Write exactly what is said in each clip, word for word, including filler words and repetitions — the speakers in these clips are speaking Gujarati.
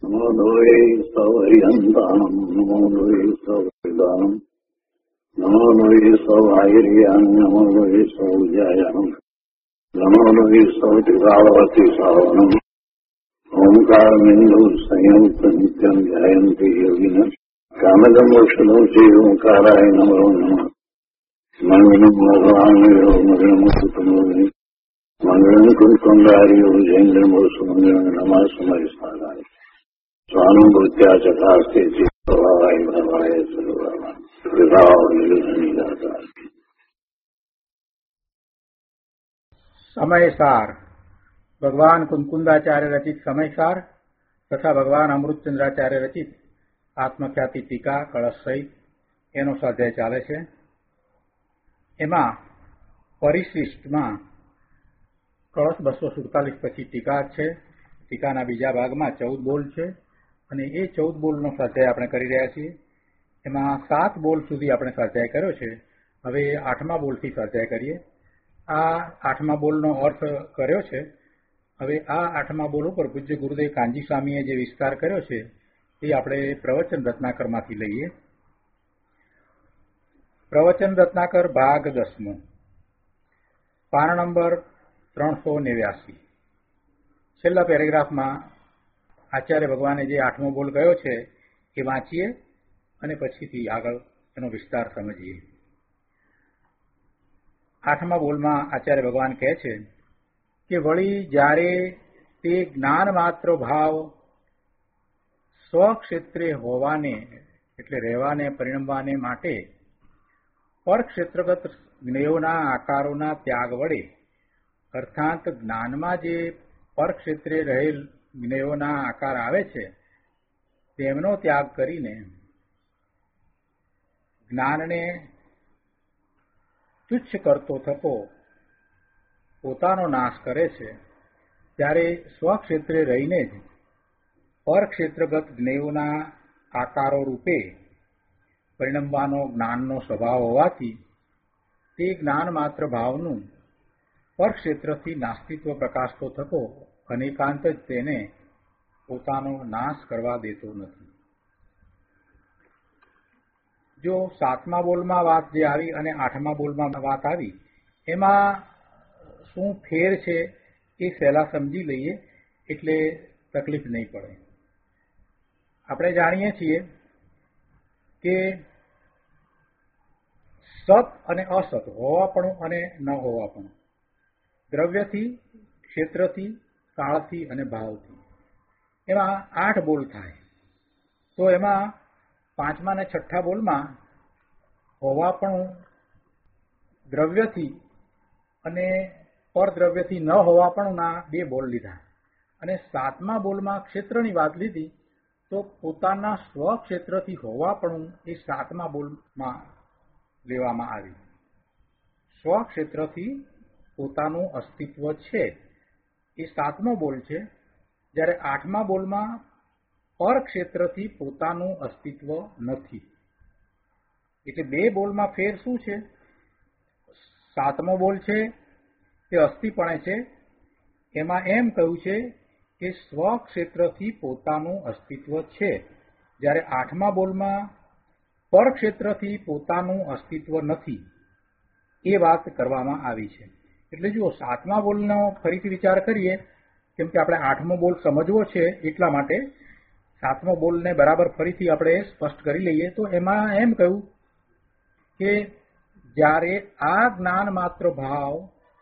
નમો લોહે સૌહરિહંતાણમ નમો લોહે સૌહરિદાનમ નમો લોહે સૌહાયર્યાન નમો લોહે સૌજાયાનમ નમો લોહે સૌત્રિભાવતી સાવનમ ઓમકારમિંદુ સંયુક્ત નિત્યમ ધ્યાયંતિ યોગિન કામદમ મોક્ષદો છે ઓંકારાય નમો નમઃ મંગલમ ભગવાન મંગલમ સુતમોહિ મંગલમ કુંકુંડાર્યો જૈન્દ્રમો સુમંગલમ નમઃ સમયસ્થાનાય સ્વાનુભૂત્યા ચકાસ્તે ચિત્તભાવાય ભવાય સર્વભાવાય વિભાવ નિર્ધનિદાતા. સમયસાર ભગવાન કુંકુંદાચાર્ય રચિત સમયસાર તથા ભગવાન અમૃતચંદ્રાચાર્ય રચિત આત્મખ્યાતિ ટીકા કળશ સહિત એનો સ્વાધ્યાય ચાલે છે. એમાં પરિશિષ્ટમાં કળશ બસો સુડતાલીસ પછી ટીકા છે. ટીકાના બીજા ભાગમાં ચૌદ બોલ છે અને એ ચૌદ બોલનો સ્વાધ્યાય આપણે કરી રહ્યા છીએ. એમાં સાત બોલ સુધી આપણે સ્વાધ્યાય કર્યો છે. હવે આઠમા બોલથી સ્વાધ્યાય કરીએ. આ આઠમા બોલનો અર્થ કર્યો છે. હવે આ આઠમા બોલ ઉપર પૂજ્ય ગુરુદેવ કાનજી સ્વામીએ જે વિસ્તાર કર્યો છે એ આપણે પ્રવચન રત્નાકરમાંથી લઈએ. પ્રવચન રત્નાકર ભાગ દસમો, પાન નંબર ત્રણસો નેવ્યાસી. છેલ્લા પેરેગ્રાફમાં આચાર્ય ભગવાને જે આઠમો બોલ કયો છે એ વાંચીએ અને પછીથી આગળ એનો વિસ્તાર સમજીએ. આઠમા બોલમાં આચાર્ય ભગવાન કહે છે કે વળી જ્યારે તે જ્ઞાન માત્ર ભાવ સ્વક્ષેત્રે હોવાને એટલે રહેવાને પરિણમવાને માટે પરક્ષેત્રગત જ્ઞેયોના આકારોના ત્યાગ વડે અર્થાત જ્ઞાનમાં જે પરક્ષેત્રે રહેલ જ્ઞેયોના આકાર આવે છે તેમનો ત્યાગ કરીને જ્ઞાનને તુચ્છ કરતો થતો પોતાનો નાશ કરે છે, ત્યારે સ્વક્ષેત્રે રહીને જ પરક્ષેત્રગત જ્ઞેયોના આકારો રૂપે પરિણમવાનો જ્ઞાનનો સ્વભાવ હોવાથી તે જ્ઞાન માત્ર ભાવનું પરક્ષેત્રથી નાસ્તિત્વ પ્રકાશતો થતો અનેકાંત જ તેને પોતાનો નાશ કરવા દેતો નથી. જો સાતમા બોલમાં વાત જે આવી અને આઠમા બોલમાં વાત આવી એમાં શું ફેર છે એ સહેલા સમજી લઈએ એટલે તકલીફ નહીં પડે. આપણે જાણીએ છીએ કે સત અને અસત હોવાપણું અને ન હોવાપણું, દ્રવ્યથી, ક્ષેત્રથી, કાળથી અને ભાવથી એમાં આઠ બોલ થાય. તો એમાં પાંચમા અને છઠ્ઠા બોલમાં હોવાપણું દ્રવ્યથી અને પરદ્રવ્યથી ન હોવાપણુંના બે બોલ લીધા અને સાતમા બોલમાં ક્ષેત્રની વાત લીધી. તો પોતાના સ્વક્ષેત્રથી હોવાપણું એ સાતમા બોલમાં લેવામાં આવી. સ્વક્ષેત્રથી પોતાનું અસ્તિત્વ છે એ સાતમો બોલ છે, જ્યારે આઠમા બોલમાં પરક્ષેત્રથી પોતાનું અસ્તિત્વ નથી. એટલે બે બોલમાં ફેર શું છે? સાતમો બોલ છે તે અસ્થિપણે છે, એમાં એમ કહ્યું છે કે સ્વક્ષેત્રથી પોતાનું અસ્તિત્વ છે, જ્યારે આઠમા બોલમાં પરક્ષેત્રથી પોતાનું અસ્તિત્વ નથી એ વાત કરવામાં આવી છે. એટલે જુઓ, સાતમા બોલનો ફરીથી વિચાર કરીએ, કેમ કે આપણે આઠમો બોલ સમજવો છે એટલા માટે સાતમો બોલને બરાબર ફરીથી આપણે સ્પષ્ટ કરી લઈએ. તો એમાં એમ કહ્યું કે જ્યારે આ જ્ઞાન માત્ર ભાવ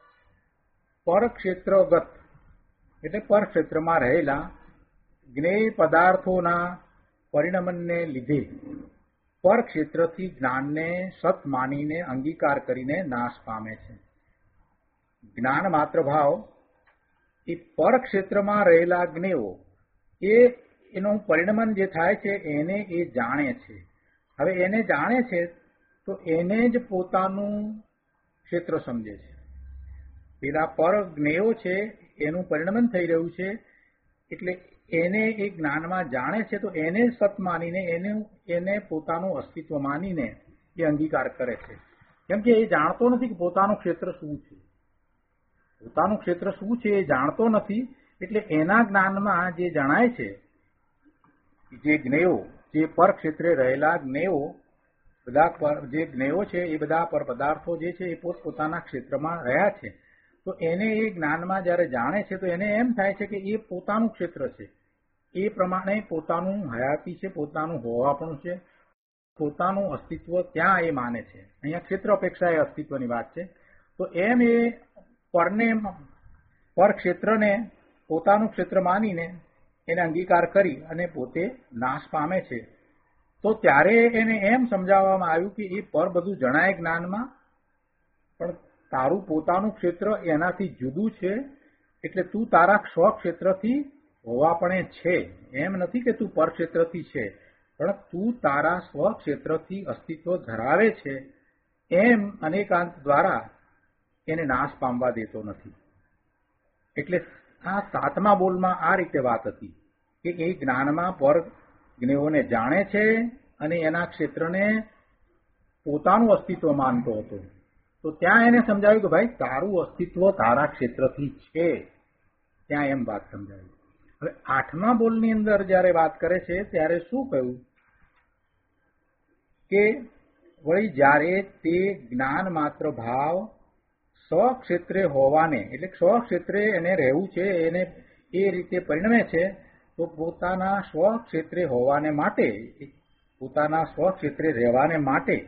પરક્ષેત્રગત એટલે પરક્ષેત્રમાં રહેલા જ્ઞેય પદાર્થોના પરિણમનને લીધે પરક્ષેત્રથી જ્ઞાનને સત માનીને અંગીકાર કરીને નાશ પામે છે. જ્ઞાન માત્ર ભાવ એ પરક્ષેત્રમાં રહેલા જ્ઞેયો એ એનું પરિણમન જે થાય છે એને એ જાણે છે. હવે એને જાણે છે તો એને જ પોતાનું ક્ષેત્ર સમજે છે. પેલા પર જ્ઞેયો છે એનું પરિણમન થઈ રહ્યું છે એટલે એને એ જ્ઞાનમાં જાણે છે તો એને સત માનીને એને એને પોતાનું અસ્તિત્વ માનીને એ અંગીકાર કરે છે. કેમ કે એ જાણતો નથી કે પોતાનું ક્ષેત્ર શું છે. પોતાનું ક્ષેત્ર શું છે એ જાણતો નથી એટલે એના જ્ઞાનમાં જે જણાય છે જે જ્ઞેયો, જે પર ક્ષેત્રે રહેલા જ્ઞેયો, બધા જે જ્ઞેયો છે એ બધા પર પદાર્થો જે છે એ પોતપોતાના ક્ષેત્રમાં રહ્યા છે. તો એને એ જ્ઞાનમાં જયારે જાણે છે તો એને એમ થાય છે કે એ પોતાનું ક્ષેત્ર છે, એ પ્રમાણે પોતાનું હયાતી છે, પોતાનું હોવાપણું છે, પોતાનું અસ્તિત્વ ત્યાં એ માને છે. અહીંયા ક્ષેત્ર અપેક્ષા એ અસ્તિત્વની વાત છે. તો એમ એ પરને પર ક્ષેત્રને પોતાનું ક્ષેત્ર માનીને એને અંગીકાર કરી અને પોતે નાશ પામે છે. તો ત્યારે એને એમ સમજાવવામાં આવ્યું કે એ પર બધું જણાય જ્ઞાનમાં, પણ તારું પોતાનું ક્ષેત્ર એનાથી જુદું છે, એટલે તું તારા સ્વક્ષેત્રથી હોવાપણે છે. એમ નથી કે તું પર ક્ષેત્રથી છે, પણ તું તારા સ્વક્ષેત્રથી અસ્તિત્વ ધરાવે છે. એમ અનેકાંત દ્વારા એને નાશ પામવા દેતો નથી. એટલે આ સાતમા બોલમાં આ રીતે વાત હતી કે એ જ્ઞાનમાં પર જ્ઞેયોને જાણે છે અને એના ક્ષેત્રને પોતાનું અસ્તિત્વ માનતો હતો. તો ત્યાં એને સમજાવ્યું કે ભાઈ તારું અસ્તિત્વ તારા ક્ષેત્રથી છે. ત્યાં એમ વાત સમજાવી. હવે આઠમા બોલની અંદર જયારે વાત કરે છે ત્યારે શું કહ્યું કે વળી જ્યારે તે જ્ઞાન માત્ર ભાવ સ્વક્ષેત્રે હોવાને, એટલે સ્વક્ષેત્રે એને રહેવું છે, એને એ રીતે પરિણમે છે, તો પોતાના સ્વક્ષેત્રે હોવાને માટે, પોતાના સ્વક્ષેત્રે રહેવાને માટે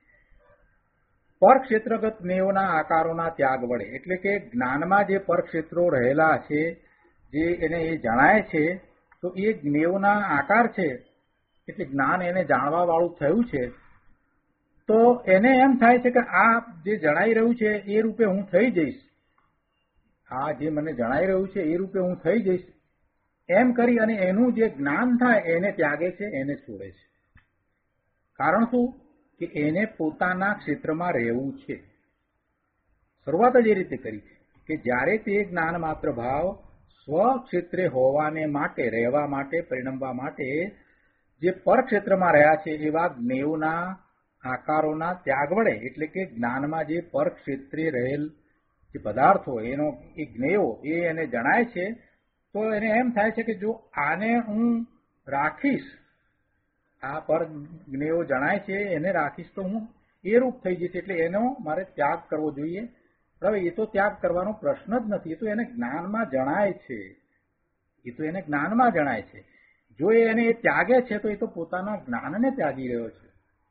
પરક્ષેત્રગત જ્ઞેયોના આકારોના ત્યાગ વડે, એટલે કે જ્ઞાનમાં જે પરક્ષેત્રો રહેલા છે, જે એને એ જણાય છે, તો એ જ્ઞેયોના આકાર છે, એટલે જ્ઞાન એને જાણવા વાળું થયું છે. તો એને એમ થાય છે કે આ જે જણાઈ રહ્યું છે એ રૂપે હું થઈ જઈશ, આ જે મને જણાઈ રહ્યું છે એ રૂપે હું થઈ જઈશ, એમ કરી અને એનું જે જ્ઞાન થાય એને ત્યાગે છે, એને છોડે છે. કારણ શું? કે એને પોતાના ક્ષેત્રમાં રહેવું છે. શરૂઆત જ એ રીતે કરી કે જ્યારે તે જ્ઞાન માત્ર ભાવ સ્વક્ષેત્રે હોવાને માટે, રહેવા માટે, પરિણમવા માટે જે પરક્ષેત્રમાં રહ્યા છે એવા જ્ઞેયોના આકારોના ત્યાગ વડે, એટલે કે જ્ઞાનમાં જે પરક્ષેત્રે રહેલ જે પદાર્થો, એનો એ જ્ઞેયો એ એને જણાય છે. તો એને એમ થાય છે કે જો આને હું રાખીશ, આ પર જ્ઞેયો જણાય છે એને રાખીશ તો હું એ રૂપ થઈ જઈશ, એટલે એનો મારે ત્યાગ કરવો જોઈએ. હવે એ તો ત્યાગ કરવાનો પ્રશ્ન જ નથી, એ તો એને જ્ઞાનમાં જણાય છે, એ તો એને જ્ઞાનમાં જણાય છે. જો એને એ ત્યાગે છે તો એ તો પોતાના જ્ઞાનને ત્યાગી રહ્યો છે.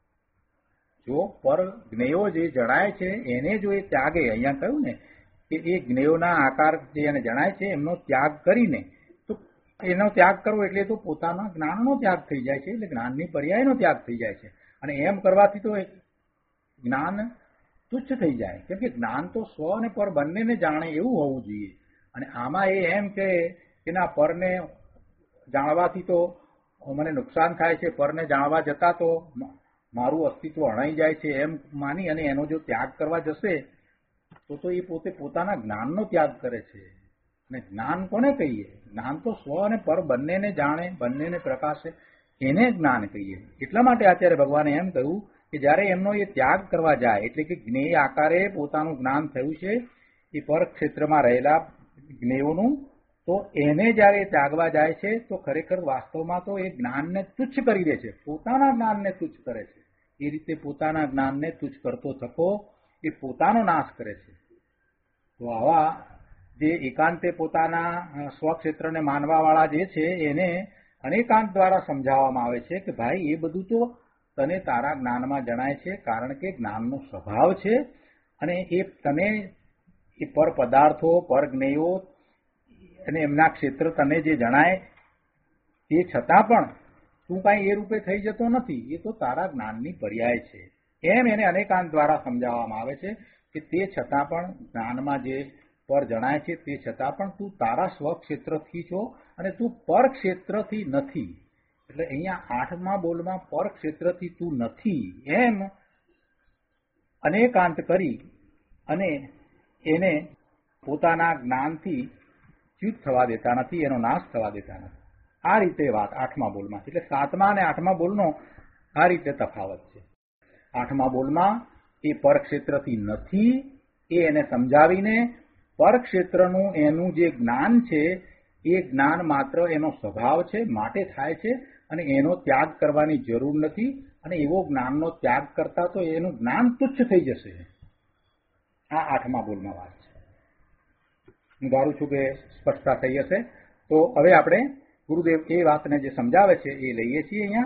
જો પર જ્ઞેયો જે જણાય છે એને જો એ ત્યાગે, અહીંયા કહ્યું ને કે એ જ્ઞેયોના આકાર જે એને જણાય છે એમનો ત્યાગ કરીને, તો એનો ત્યાગ કરવો એટલે તો પોતાના જ્ઞાનનો ત્યાગ થઈ જાય છે, એટલે જ્ઞાનની પર્યાયનો ત્યાગ થઈ જાય છે. અને એમ કરવાથી તો જ્ઞાન તુચ્છ થઈ જાય, કેમ કે જ્ઞાન તો સ્વ અને પર બંનેને જાણે એવું હોવું જોઈએ. અને આમાં એ એમ કે ના પરને જાણવાથી તો મને નુકસાન થાય છે, પરને જાણવા જતા તો મારું અસ્તિત્વ હણાઈ જાય છે, એમ માની અને એનો જો ત્યાગ કરવા જશે તો તો એ પોતે પોતાના જ્ઞાનનો ત્યાગ કરે છે. અને જ્ઞાન કોને કહીએ? જ્ઞાન તો સ્વ અને પર બંનેને જાણે, બંનેને પ્રકાશે, એને જ્ઞાન કહીએ. એટલા માટે આચાર્ય ભગવાને એમ કહ્યું કે જયારે એમનો એ ત્યાગ કરવા જાય, એટલે કે જ્ઞેય આકારે પોતાનું જ્ઞાન થયું છે એ પર ક્ષેત્રમાં રહેલા જ્ઞેયોનું, તો એને જયારે ત્યાગવા જાય છે તો ખરેખર વાસ્તવમાં તો એ જ્ઞાનને તુચ્છ કરી દે છે, પોતાના જ્ઞાનને તુચ્છ કરે છે. એ રીતે પોતાના જ્ઞાનને તુચ્છ કરતો થકો એ પોતાનો નાશ કરે છે. તો આવા જે એકાંતે પોતાના સ્વક્ષેત્રને માનવાવાળા જે છે એને અનેકાંત દ્વારા સમજાવવામાં આવે છે કે ભાઈ એ બધું તો તને તારા જ્ઞાનમાં જણાય છે, કારણ કે જ્ઞાનનો સ્વભાવ છે. અને એ તને એ પર પદાર્થો, પર જ્ઞેયો અને એમના ક્ષેત્ર તને જે જણાય તે છતાં પણ તું કાંઈ એ રૂપે થઈ જતો નથી, એ તો તારા જ્ઞાનની પર્યાય છે. એમ એને અનેકાંત દ્વારા સમજાવવામાં આવે છે કે તે છતાં પણ જ્ઞાનમાં જે પર જણાય છે તે છતાં પણ તું તારા સ્વક્ષેત્રથી છો અને તું પર ક્ષેત્રથી નથી. એટલે અહીંયા આઠમા બોલમાં પર ક્ષેત્રથી તું નથી એમ અનેકાંત કરી અને એને પોતાના જ્ઞાનથી ચ્યુત થવા દેતા નથી, એનો નાશ થવા દેતા નથી. આ રીતે વાત આઠમા બોલમાં. એટલે સાતમા અને આઠમા બોલનો આ રીતે તફાવત છે. આઠમા બોલમાં એ પરક્ષેત્રથી નથી એ એને સમજાવીને પરક્ષેત્રનું એનું જે જ્ઞાન છે એ જ્ઞાન માત્ર એનો સ્વભાવ છે, માટે થાય છે, અને એનો ત્યાગ કરવાની જરૂર નથી. અને એવો જ્ઞાનનો ત્યાગ કરતા તો એનું જ્ઞાન તુચ્છ થઈ જશે. આ આઠમા બોલમાં વાત છે. હું ધારું છું કે સ્પષ્ટતા થઈ હશે. તો હવે આપણે ગુરુદેવ એ વાતને જે સમજાવે છે એ લઈએ છીએ. અહીંયા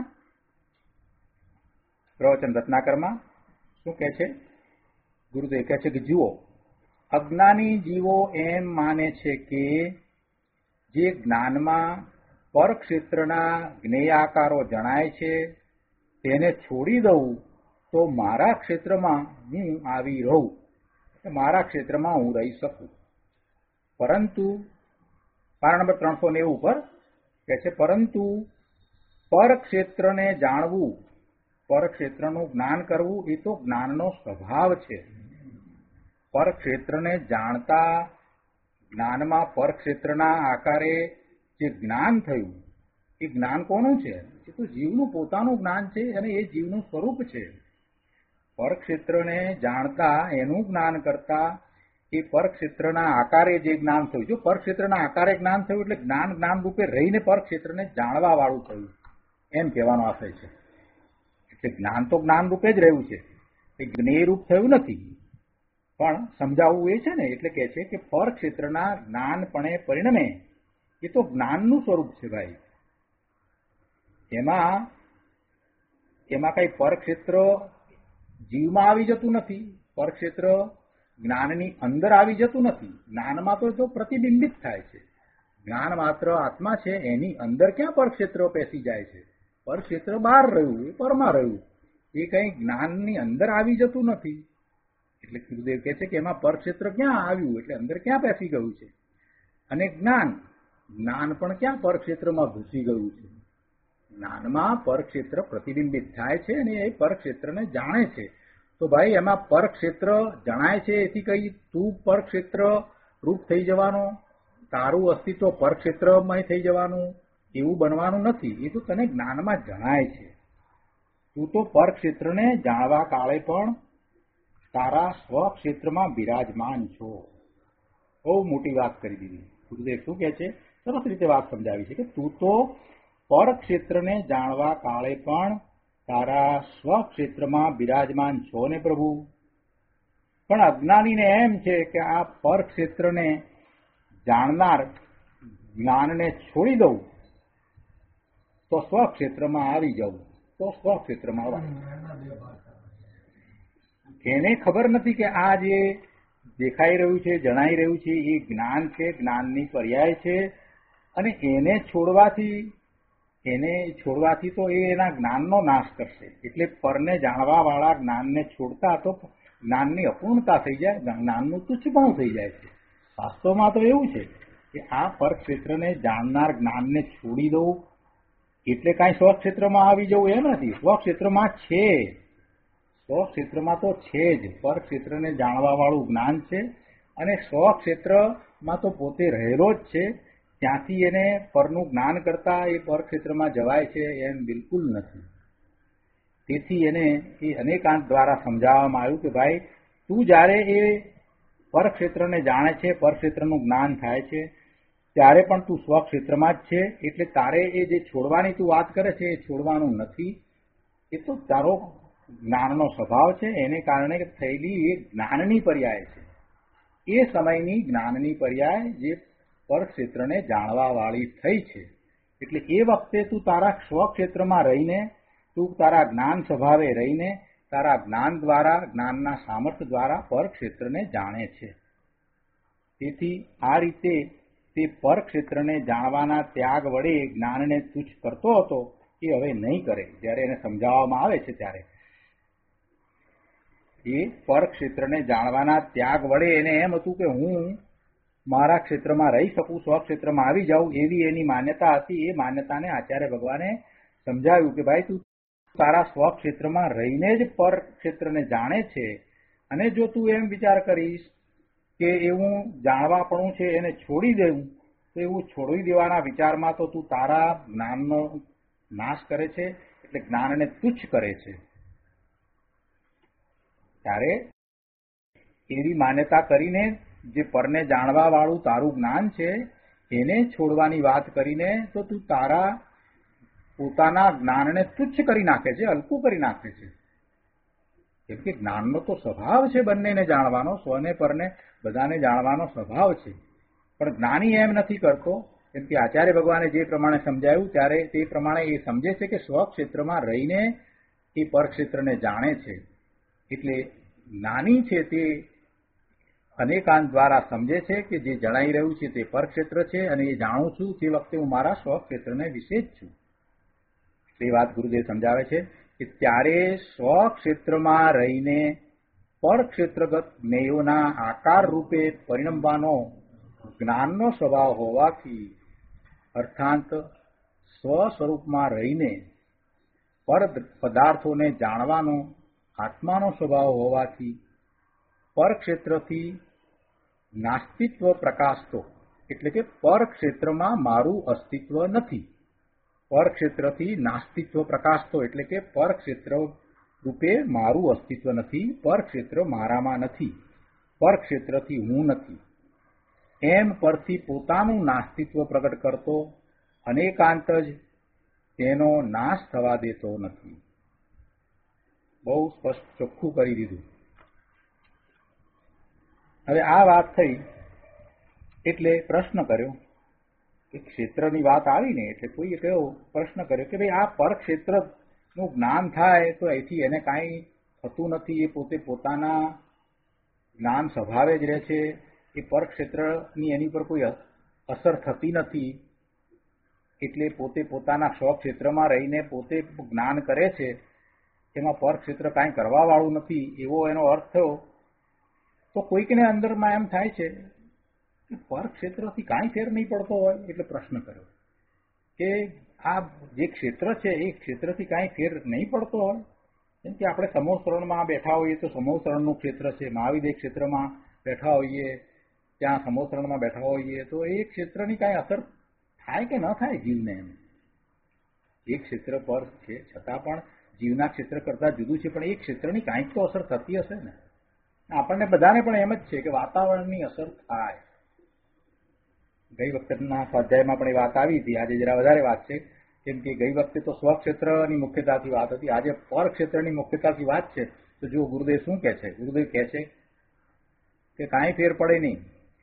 પ્રવચન રત્નાકરમાં શું કહે છે? ગુરુદેવ કહે છે કે જુઓ, અજ્ઞાની જીવો એમ માને છે કે જે જ્ઞાનમાં પરક્ષેત્રના જ્ઞેયાકારો જણાય છે તેને છોડી દઉં તો મારા ક્ષેત્રમાં હું આવી રહું, મારા ક્ષેત્રમાં હું રહી શકું. પરંતુ પારા નંબર ત્રણસો નેવું ઉપર કહે છે, પરંતુ પરક્ષેત્રને જાણવું, પરક્ષેત્રનું જ્ઞાન કરવું એ તો જ્ઞાનનો સ્વભાવ છે. પરક્ષેત્રને જાણતા જ્ઞાનમાં પરક્ષેત્રના આકારે જે જ્ઞાન થયું એ જ્ઞાન કોનું છે? એ તો જીવનું પોતાનું જ્ઞાન છે અને એ જીવનું સ્વરૂપ છે. પરક્ષેત્રને જાણતા એનું જ્ઞાન કરતા એ પરક્ષેત્રના આકારે જે જ્ઞાન થયું, જો પરક્ષેત્રના આકારે જ્ઞાન થયું એટલે જ્ઞાન જ્ઞાન રૂપે રહીને પરક્ષેત્રને જાણવા વાળું થયું એમ કહેવાનો આશય છે. એટલે જ્ઞાન તો જ્ઞાન રૂપે જ રહ્યું છે, એ જ્ઞેય રૂપ થયું નથી. પણ સમજાવવું એ છે ને, એટલે કે છે કે પરક્ષેત્રના જ્ઞાનપણે પરિણમે એ તો જ્ઞાનનું સ્વરૂપ છે ભાઈ. એમાં એમાં કઈ પરક્ષેત્ર જીવમાં આવી જતું નથી, પરક્ષેત્ર જ્ઞાનની અંદર આવી જતું નથી. જ્ઞાનમાં તો પ્રતિબિંબિત થાય છે. જ્ઞાન માત્ર આત્મા છે, એની અંદર ક્યાં પરક્ષેત્ર પેસી જાય છે? પરક્ષેત્ર બહાર રહ્યું, એ પરમાં રહ્યું, એ કઈ જ્ઞાનની અંદર આવી જતું નથી. એટલે ગુરુદેવ કહે છે કે એમાં પરક્ષેત્ર ક્યાં આવ્યું, એટલે અંદર ક્યાં પેસી ગયું છે? અને જ્ઞાન જ્ઞાન પણ ક્યાં પરક્ષેત્રમાં ઘૂસી ગયું છે? જ્ઞાનમાં પરક્ષેત્ર પ્રતિબિંબિત થાય છે અને એ પરક્ષેત્રને જાણે છે. તો ભાઈ એમાં પરક્ષેત્ર જણાય છે એથી કઈ તું પરક્ષેત્ર રૂપ થઈ જવાનો, તારું અસ્તિત્વ પરક્ષેત્રમય થઈ જવાનું એવું બનવાનું નથી. એ તો તને જ્ઞાનમાં જણાય છે. તું તો પરક્ષેત્રને જાણવા કાળે પણ તારા સ્વક્ષેત્રમાં બિરાજમાન છો. બહુ મોટી વાત કરી દીધી. ગુરુદેવ શું કહે છે? સરસ રીતે વાત સમજાવી છે કે તું તો પરક્ષેત્રને જાણવા કાળે પણ તારા સ્વક્ષેત્રમાં બિરાજમાન છો ને પ્રભુ. પણ અજ્ઞાનીને એમ છે કે આ પરક્ષેત્રને જાણનાર જ્ઞાનને છોડી દઉં તો સ્વક્ષેત્રમાં આવી જવું, તો સ્વક્ષેત્રમાં આવવાનું. એને ખબર નથી કે આ જે દેખાઈ રહ્યું છે, જણાઈ રહ્યું છે એ જ્ઞાન છે, જ્ઞાનની પર્યાય છે. અને એને છોડવાથી એને છોડવાથી તો એ એના જ્ઞાનનો નાશ કરશે. એટલે પરને જાણવા વાળા જ્ઞાનને છોડતા તો જ્ઞાનની અપૂર્ણતા થઈ જાય, જ્ઞાનનું તુચ્છપણું થઈ જાય છે. વાસ્તવમાં તો એવું છે કે આ પરક્ષેત્રને જાણનાર જ્ઞાનને છોડી દઉં એટલે કાંઈ સ્વક્ષેત્રમાં આવી જવું એમ નથી. સ્વક્ષેત્રમાં છે, સ્વક્ષેત્રમાં તો છે જ. પરક્ષેત્રને જાણવા વાળું જ્ઞાન છે અને સ્વક્ષેત્રમાં તો પોતે રહેલો જ છે. ત્યાંથી એને પરનું જ્ઞાન કરતા એ પરક્ષેત્રમાં જવાય છે એમ બિલકુલ નથી. તેથી એને એ અનેકાંત દ્વારા સમજાવવામાં આવ્યું કે ભાઈ તું જ્યારે એ પરક્ષેત્રને જાણે છે, પરક્ષેત્રનું જ્ઞાન થાય છે, ત્યારે પણ તું સ્વક્ષેત્રમાં જ છે. એટલે તારે એ જે છોડવાની તું વાત કરે છે એ છોડવાનું નથી. એ તો તારો જ્ઞાનનો સ્વભાવ છે, એને કારણે થયેલી એ જ્ઞાનની પર્યાય છે. એ સમયની જ્ઞાનની પર્યાય જે પરક્ષેત્રને જાણવા વાળી થઈ છે. એટલે એ વખતે તું તારા સ્વક્ષેત્રમાં રહીને, તું તારા જ્ઞાન સ્વભાવે રહીને, તારા જ્ઞાન દ્વારા, જ્ઞાનના સામર્થ્ય દ્વારા પરક્ષેત્રને જાણે છે. તેથી આ રીતે તે પરક્ષેત્રને જાણવાના ત્યાગ વડે જ્ઞાનને તુચ્છ કરતો હતો એ હવે નહીં કરે. જ્યારે એને સમજાવવામાં આવે છે ત્યારે એ પરક્ષેત્રને જાણવાના ત્યાગ વડે એને એમ હતું કે હું મારા ક્ષેત્રમાં રહી શકું, સ્વક્ષેત્રમાં આવી જાઉં, એવી એની માન્યતા હતી. એ માન્યતાને આચાર્ય ભગવાને સમજાવ્યું કે ભાઈ તું તારા સ્વક્ષેત્રમાં રહીને જ પરક્ષેત્રને જાણે છે. અને જો તું એમ વિચાર કરીશ કે એવું જાણવાપણું છે એને છોડી દેવું, તો એવું છોડી દેવાના વિચારમાં તો તું તારા જ્ઞાનનો નાશ કરે છે, એટલે જ્ઞાનને તુચ્છ કરે છે. ત્યારે એવી માન્યતા કરીને જે પરને જાણવા વાળું તારું જ્ઞાન છે એને છોડવાની વાત કરીને તો તું તારા પોતાના જ્ઞાનને તુચ્છ કરી નાખે છે, હલકું કરી નાખે છે. કેમ કે જ્ઞાનનો તો સ્વભાવ છે બંનેને જાણવાનો, સ્વને પરને બધાને જાણવાનો સ્વભાવ છે. પણ જ્ઞાની એમ નથી કરતો. કેમ કે આચાર્ય ભગવાને જે પ્રમાણે સમજાયું ત્યારે તે પ્રમાણે એ સમજે છે કે સ્વક્ષેત્રમાં રહીને એ પરક્ષેત્રને જાણે છે. એટલે જ્ઞાની છે તે અનેકાંત દ્વારા સમજે છે કે જે જણાઈ રહ્યું છે તે પરક્ષેત્ર છે અને એ જાણું છું તે વખતે હું મારા સ્વક્ષેત્રને વિશે જ છું. એ વાત ગુરુદેવ સમજાવે છે કે ત્યારે સ્વક્ષેત્રમાં રહીને પરક્ષેત્રગત જ્ઞેયોના આકાર રૂપે પરિણમવાનો જ્ઞાનનો સ્વભાવ હોવાથી, અર્થાંત સ્વ સ્વરૂપમાં રહીને પર પદાર્થોને જાણવાનો આત્માનો સ્વભાવ હોવાથી પરક્ષેત્રથી નાસ્તિત્વ પ્રકાશતો, એટલે કે પરક્ષેત્રમાં મારું અસ્તિત્વ નથી. પરક્ષેત્રથી નાસ્તિત્વ પ્રકાશતો એટલે કે પરક્ષેત્ર રૂપે મારું અસ્તિત્વ નથી, પરક્ષેત્ર મારામાં નથી, પરક્ષેત્રથી હું નથી એમ પરથી પોતાનું નાસ્તિત્વ પ્રગટ કરતો અનેકાંત જ તેનો નાશ થવા દેતો નથી. બહુ સ્પષ્ટ ચોખ્ખું કરી દીધું. હવે આ વાત થઈ એટલે પ્રશ્ન કર્યો કે ક્ષેત્રની વાત આવી ને એટલે કોઈએ કયો પ્રશ્ન કર્યો કે ભાઈ આ પરક્ષેત્રનું જ્ઞાન થાય તો એથી એને કાંઈ થતું નથી, એ પોતે પોતાના જ્ઞાન સ્વભાવે જ રહે છે, એ પરક્ષેત્રની એની પર કોઈ અસર થતી નથી, એટલે પોતે પોતાના સ્વક્ષેત્રમાં રહીને પોતે જ્ઞાન કરે છે, એમાં પરક્ષેત્ર કાંઈ કરવા વાળું નથી, એવો એનો અર્થ થયો. તો કોઈકને અંદરમાં એમ થાય છે કે પરક્ષેત્રથી કાંઈ ફેર નહીં પડતો હોય, એટલે પ્રશ્ન કર્યો કે આ જે ક્ષેત્ર છે એ ક્ષેત્રથી કાંઈ ફેર નહીં પડતો હોય. જેમ કે આપણે સમોસરણમાં બેઠા હોઈએ તો સમોસરણનું ક્ષેત્ર છે, મહાવિદ્ય ક્ષેત્રમાં બેઠા હોઈએ ત્યાં સમોસરણમાં બેઠા હોઈએ તો એ ક્ષેત્રની કાંઈ અસર થાય કે ન થાય જીવને? એમ એ ક્ષેત્ર પર છે છતાં પણ જીવના ક્ષેત્ર કરતાં જુદું છે, પણ એ ક્ષેત્રની કાંઈક તો અસર થતી હશે ને. આપણને બધાને પણ એમ જ છે કે વાતાવરણની અસર થાય. ગઈ વખતના સ્વાધ્યાયમાં પણ એ વાત આવી હતી, આજે જરા વધારે વાત છે, કેમ કે ગઈ વખતે તો સ્વક્ષેત્રની મુખ્યતાથી વાત હતી, આજે પરક્ષેત્રની મુખ્યતાથી વાત છે. તો જો ગુરુદેવ શું કહે છે? ગુરુદેવ કહે છે કે કાંઈ ફેર પડે નહીં.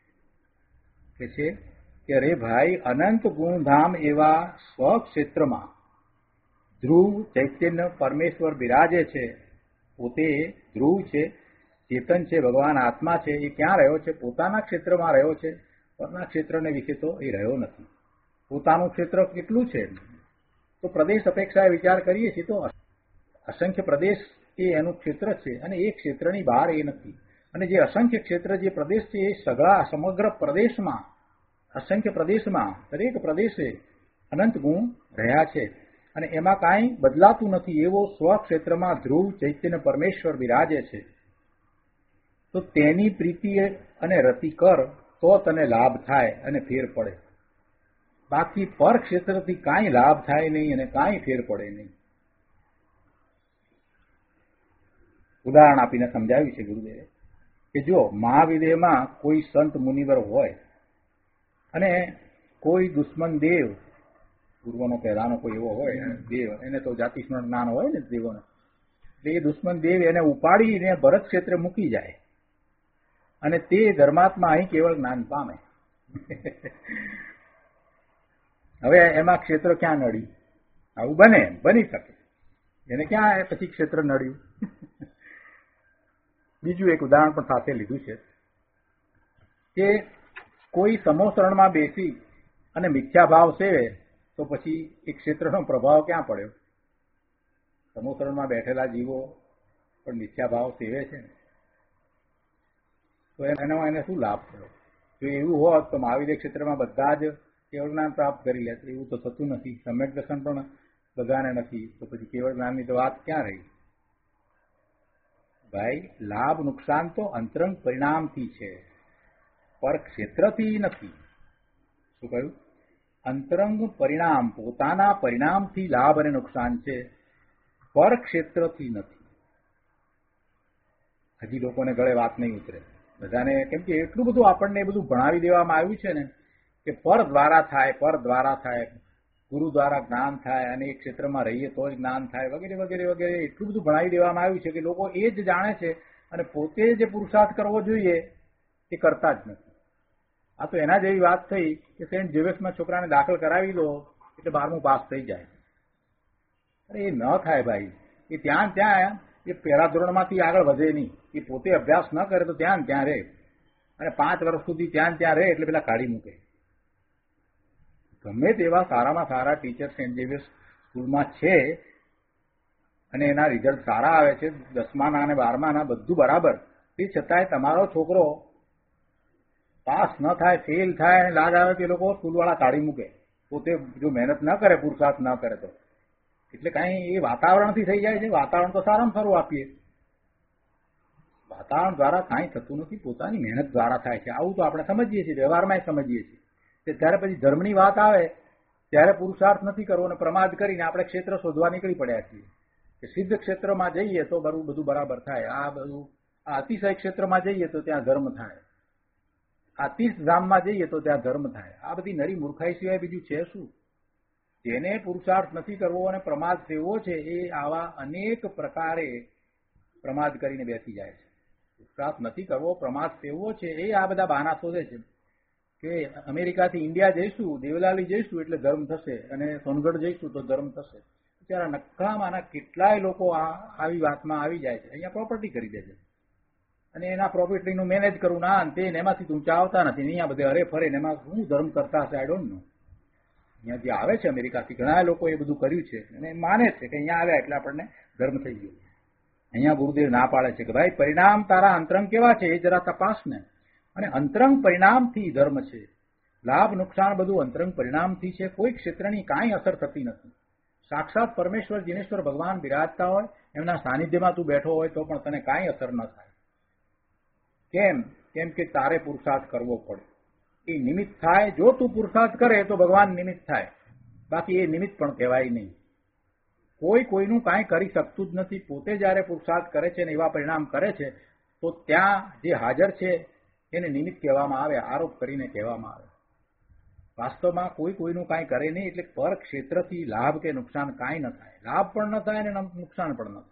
કે છે કે અરે ભાઈ, અનંત ગુણધામ એવા સ્વક્ષેત્રમાં ધ્રુવ ચૈતન્ય પરમેશ્વર બિરાજે છે, પોતે ધ્રુવ છે, ચેતન છે, ભગવાન આત્મા છે. એ ક્યાં રહ્યો છે? પોતાના ક્ષેત્રમાં રહ્યો છે. પરના ક્ષેત્રને વિશે તો એ રહ્યો નથી. પોતાનું ક્ષેત્ર કેટલું છે? તો પ્રદેશ અપેક્ષાએ વિચાર કરીએ છીએ તો અસંખ્ય પ્રદેશ એ એનું ક્ષેત્ર છે અને એ ક્ષેત્રની બહાર એ નથી. અને જે અસંખ્ય ક્ષેત્ર જે પ્રદેશ છે એ સગળા સમગ્ર પ્રદેશમાં, અસંખ્ય પ્રદેશમાં દરેક પ્રદેશે અનંત ગુણ રહ્યા છે અને એમાં કાંઈ બદલાતું નથી. એવો સ્વક્ષેત્રમાં ધ્રુવ ચૈતન્ય પરમેશ્વર બિરાજે છે. તો તેની પ્રીતિ અને રતિ કર તો તને લાભ થાય અને ફેર પડે. બાકી પર ક્ષેત્રથી કાંઈ લાભ થાય નહીં અને કાંઈ ફેર પડે નહીં. ઉદાહરણ આપીને સમજાવ્યું છે ગુરુદેવે કે જો મહાવિદેહમાં કોઈ સંત મુનિવર હોય અને કોઈ દુશ્મન દેવ, પૂર્વનો પહેલાનો કોઈ એવો હોય દેવ, એને તો જાતિસ્મરણ જ્ઞાન હોય ને દેવોને, એટલે એ દુશ્મન દેવ એને ઉપાડીને ભરત ક્ષેત્રે મૂકી જાય અને તે ધર્માત્મા અહીં કેવળ જ્ઞાન પામે. હવે એમાં ક્ષેત્ર ક્યાં નડ્યું? આવું બને, બની શકે. એને ક્યાં પછી ક્ષેત્ર નડ્યું? બીજું એક ઉદાહરણ પણ સાથે લીધું છે કે કોઈ સમોસરણમાં બેસી અને મિથ્યાભાવ સેવે તો પછી એ ક્ષેત્રનો પ્રભાવ ક્યાં પડ્યો? સમોસરણમાં બેઠેલા જીવો પણ મિથ્યાભાવ સેવે છે ને, તો એનો એને શું લાભ થયો? જો એવું હોત તો મહાવિદ્ય ક્ષેત્રમાં બધા જ કેવળ જ્ઞાન પ્રાપ્ત કરી લે. એવું તો થતું નથી. સમ્યક દર્શન પણ બધાને નથી, તો પછી કેવળ જ્ઞાનની તો વાત ક્યાં રહી? ભાઈ, લાભ નુકસાન તો અંતરંગ પરિણામથી છે, પર ક્ષેત્રથી નથી. શું કહ્યું? અંતરંગ પરિણામ, પોતાના પરિણામથી લાભ અને નુકસાન છે, પર ક્ષેત્રથી નથી. હજી લોકોને ગળે વાત નહીં ઉતરે બધાને, કેમ કે એટલું બધું આપણને એ બધું ભણાવી દેવામાં આવ્યું છે ને કે પર દ્વારા થાય, પર દ્વારા થાય, ગુરુ દ્વારા જ્ઞાન થાય અને એ ક્ષેત્રમાં રહીએ તો જ જ્ઞાન થાય વગેરે વગેરે વગેરે એટલું બધું ભણાવી દેવામાં આવ્યું છે કે લોકો એ જ જાણે છે અને પોતે જે પુરુષાર્થ કરવો જોઈએ એ કરતા જ નથી. આ તો એના જેવી વાત થઈ કે સેન્ટ ઝેવિયર્સમાં છોકરાને દાખલ કરાવી દો એટલે બારમું પાસ થઈ જાય. અરે એ ન થાય ભાઈ. એ ત્યાં ત્યાં એ પહેલા ધોરણમાંથી આગળ વધે નહીં. એ પોતે અભ્યાસ ન કરે તો ત્યાં ત્યાં રહે અને પાંચ વર્ષ સુધી ત્યાં ત્યાં રહે એટલે પેલા કાઢી મૂકે. ગમે તેવા સારામાં સારા ટીચર સેન્ટ ઝેવિયર્સ સ્કૂલમાં છે અને એના રિઝલ્ટ સારા આવે છે, દસમાના અને બારમાના બધું બરાબર, તે છતાંય તમારો છોકરો પાસ ન થાય, ફેલ થાય અને લાજ આવે તે લોકો સ્કૂલવાળા કાઢી મૂકે. પોતે જો મહેનત ન કરે, પુરુષાર્થ ન કરે તો. એટલે કાંઈ એ વાતાવરણથી થઈ જાય છે. વાતાવરણ તો સારામાં સારું આપીએ. વાતાવરણ દ્વારા કાંઈ થતું નથી, પોતાની મહેનત દ્વારા થાય છે. આવું તો આપણે સમજીએ છીએ, વ્યવહારમાં સમજીએ છીએ. ત્યારે પછી ધર્મની વાત આવે ત્યારે પુરુષાર્થ નથી કરવો અને પ્રમાદ કરીને આપણે ક્ષેત્ર શોધવા નીકળી પડ્યા છીએ કે સિદ્ધ ક્ષેત્રમાં જઈએ તો બરું બધું બરાબર થાય. આ બધું આ અતિશય ક્ષેત્રમાં જઈએ તો ત્યાં ધર્મ થાય, આ તીર્થ ધામમાં જઈએ તો ત્યાં ધર્મ થાય. આ બધી નરી મૂર્ખાઈ સિવાય બીજું છે શું? જેને પુરુષાર્થ નથી કરવો અને પ્રમાદ સેવવો છે એ આવા અનેક પ્રકારે પ્રમાદ કરીને બેસી જાય છે. પુરુષાર્થ નથી કરવો, પ્રમાદ સેવવો છે એ આ બધા બહાના શોધે છે કે અમેરિકાથી ઇન્ડિયા જઈશું, દેવલાલી જઈશું એટલે ધર્મ થશે અને સોનગઢ જઈશું તો ધર્મ થશે. બિચારા નક્કામાંના કેટલાય લોકો આવી વાતમાં આવી જાય છે. અહીંયા પ્રોપર્ટી કરી દે છે અને એના પ્રોપર્ટીનું મેનેજ કરવું ના તે એમાંથી ઊંચા આવતા નથી. અહીંયા બધે અરે ફરે ને એમાં શું ધર્મ કરતા હશે આઈ ડોન્ટ નો. અહીંયા જે આવે છે અમેરિકાથી ઘણા લોકો એ બધું કર્યું છે અને માને છે કે અહીંયા આવ્યા એટલે આપણને ધર્મ થઈ ગયો. અહીંયા ગુરુદેવ ના પાડે છે કે ભાઈ પરિણામ તારા અંતરંગ કેવા છે એ જરા તપાસ ને. અને અંતરંગ પરિણામથી ધર્મ છે. લાભ નુકસાન બધું અંતરંગ પરિણામથી છે. કોઈ ક્ષેત્રની કાંઈ અસર થતી નથી. સાક્ષાત પરમેશ્વર જીનેશ્વર ભગવાન બિરાજતા હોય, એમના સાનિધ્યમાં તું બેઠો હોય તો પણ તને કાંઈ અસર ન થાય. કેમ? કેમ કે તારે પુરુષાર્થ કરવો પડે. એ નિમિત્ત થાય. જો તું પુરુષાર્થ કરે તો ભગવાન નિમિત્ત થાય, બાકી એ નિમિત્ત પણ કહેવાય નહીં. કોઈ કોઈનું કાંઈ કરી શકતું જ નથી. પોતે જયારે પુરુષાર્થ કરે છે ને એવા પરિણામ કરે છે તો ત્યાં જે હાજર છે એને નિમિત્ત કહેવામાં આવે, આરોપ કરીને કહેવામાં આવે. વાસ્તવમાં કોઈ કોઈનું કાંઈ કરે નહીં એટલે પર ક્ષેત્રથી લાભ કે નુકસાન કાંઈ ન થાય. લાભ પણ ન થાય અને નુકસાન પણ ન થાય.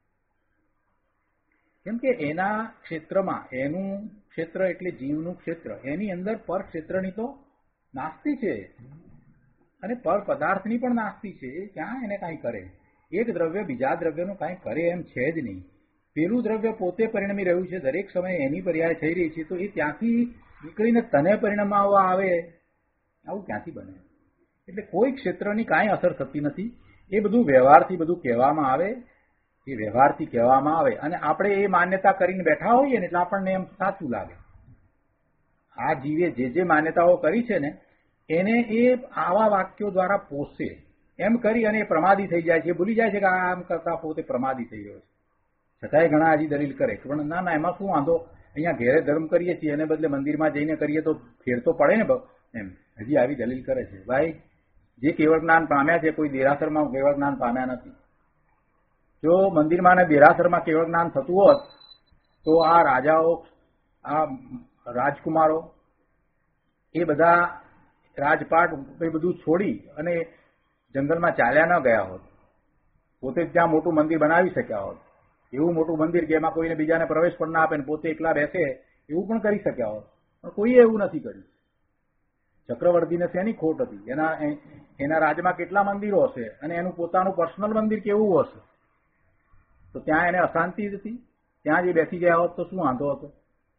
કેમ કે એના ક્ષેત્રમાં, એનું ક્ષેત્ર એટલે જીવનું ક્ષેત્ર, એની અંદર પર ક્ષેત્રની તો નાસ્તી છે અને પર પદાર્થની પણ નાસ્તી છે. ક્યાં એને કાંઈ કરે? એક દ્રવ્ય બીજા દ્રવ્યનું કાંઈ કરે એમ છે જ નહીં. પેલું દ્રવ્ય પોતે પરિણમી રહ્યું છે, દરેક સમયે એની પર્યાય થઈ રહી છે, તો એ ત્યાંથી નીકળીને તને પરિણમાવવા આવે આવું ક્યાંથી બને? એટલે કોઈ ક્ષેત્રની કાંઈ અસર થતી નથી. એ બધું વ્યવહારથી બધું કહેવામાં આવે, એ વ્યવહારથી કહેવામાં આવે અને આપણે એ માન્યતા કરીને બેઠા હોઈએ ને એટલે આપણને એમ સાચું લાગે. આ જીવે જે જે માન્યતાઓ કરી છે ને એને એ આવા વાક્યો દ્વારા પોષે એમ કરી અને એ પ્રમાદી થઈ જાય છે. ભૂલી જાય છે કે આમ કરતા પોતે પ્રમાદી થઈ ગયો છે. છતાંય ઘણા હજી દલીલ કરે કે પણ ના ના એમાં શું વાંધો, અહીંયા ઘેરે ધર્મ કરીએ છીએ એને બદલે મંદિરમાં જઈને કરીએ તો ફેર તો પડે ને એમ. હજી આવી દલીલ કરે છે. ભાઈ, જે કેવળ જ્ઞાન પામ્યા છે કોઈ દેરાસરમાં કેવળ જ્ઞાન પામ્યા નથી. જો મંદિરમાં અને દેરાસરમાં કેવળ જ્ઞાન થતું હોત તો આ રાજાઓ, આ રાજકુમારો એ બધા રાજપાટ એ બધું છોડી અને જંગલમાં ચાલ્યા ન ગયા હોત. પોતે જ ત્યાં મોટું મંદિર બનાવી શક્યા હોત. એવું મોટું મંદિર કે એમાં કોઈને બીજાને પ્રવેશ પણ ના આપે ને પોતે એકલા બેસે એવું પણ કરી શક્યા હોત. પણ કોઈએ એવું નથી કર્યું. ચક્રવર્તીને શેની ખોટ હતી? એના એના રાજમાં કેટલા મંદિરો હશે અને એનું પોતાનું પર્સનલ મંદિર કેવું હશે? તો ત્યાં એને અશાંતિ હતી. ત્યાં જે બેસી ગયા હોત તો શું વાંધો હતો?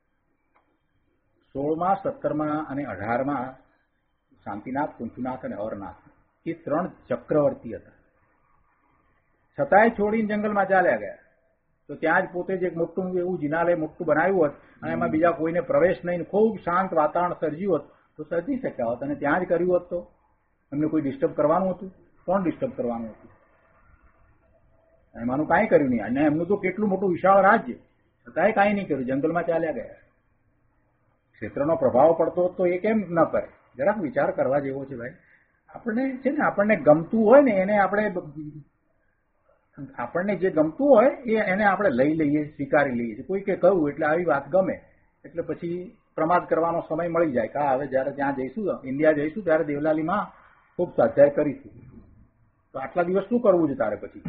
સોળમાં, સત્તરમાં અને અઢારમાં શાંતિનાથ, કુંથુનાથ અને અરનાથ એ ત્રણ ચક્રવર્તી હતા. છતાંય છોડીને જંગલમાં ચાલ્યા ગયા. તો ત્યાં જ પોતે જ એક મોટું એવું જિનાલય મોટું બનાવ્યું હોત અને એમાં બીજા કોઈને પ્રવેશ નહીં, ખૂબ શાંત વાતાવરણ સર્જ્યું હોત તો સર્જી શક્યા હોત. અને ત્યાં જ કર્યું હોત તો એમને કોઈ ડિસ્ટર્બ કરવાનું હતું? કોણ ડિસ્ટર્બ કરવાનું હતું? એમાંનું કાંઈ કર્યું નહીં. અને એમનું તો કેટલું મોટું વિશાળ રાજ્ય, છતાંય કાંઈ નહીં કર્યું, જંગલમાં ચાલ્યા ગયા. ક્ષેત્રનો પ્રભાવ પડતો તો એ કેમ ન કરે? જરાક વિચાર કરવા જેવો છે ભાઈ. આપણને છે ને, આપણને ગમતું હોય ને એને આપણે આપણને જે ગમતું હોય એ એને આપણે લઈ લઈએ, સ્વીકારી લઈએ છીએ. કોઈ કે કહ્યું એટલે આવી વાત ગમે એટલે પછી પ્રમાદ કરવાનો સમય મળી જાય કે હવે જયારે ત્યાં જઈશું, ઇન્ડિયા જઈશું, ત્યારે દેવલાલીમાં ખૂબ સ્વાધ્યાય કરીશું. તો આટલા દિવસ શું કરવું છે તારે પછી?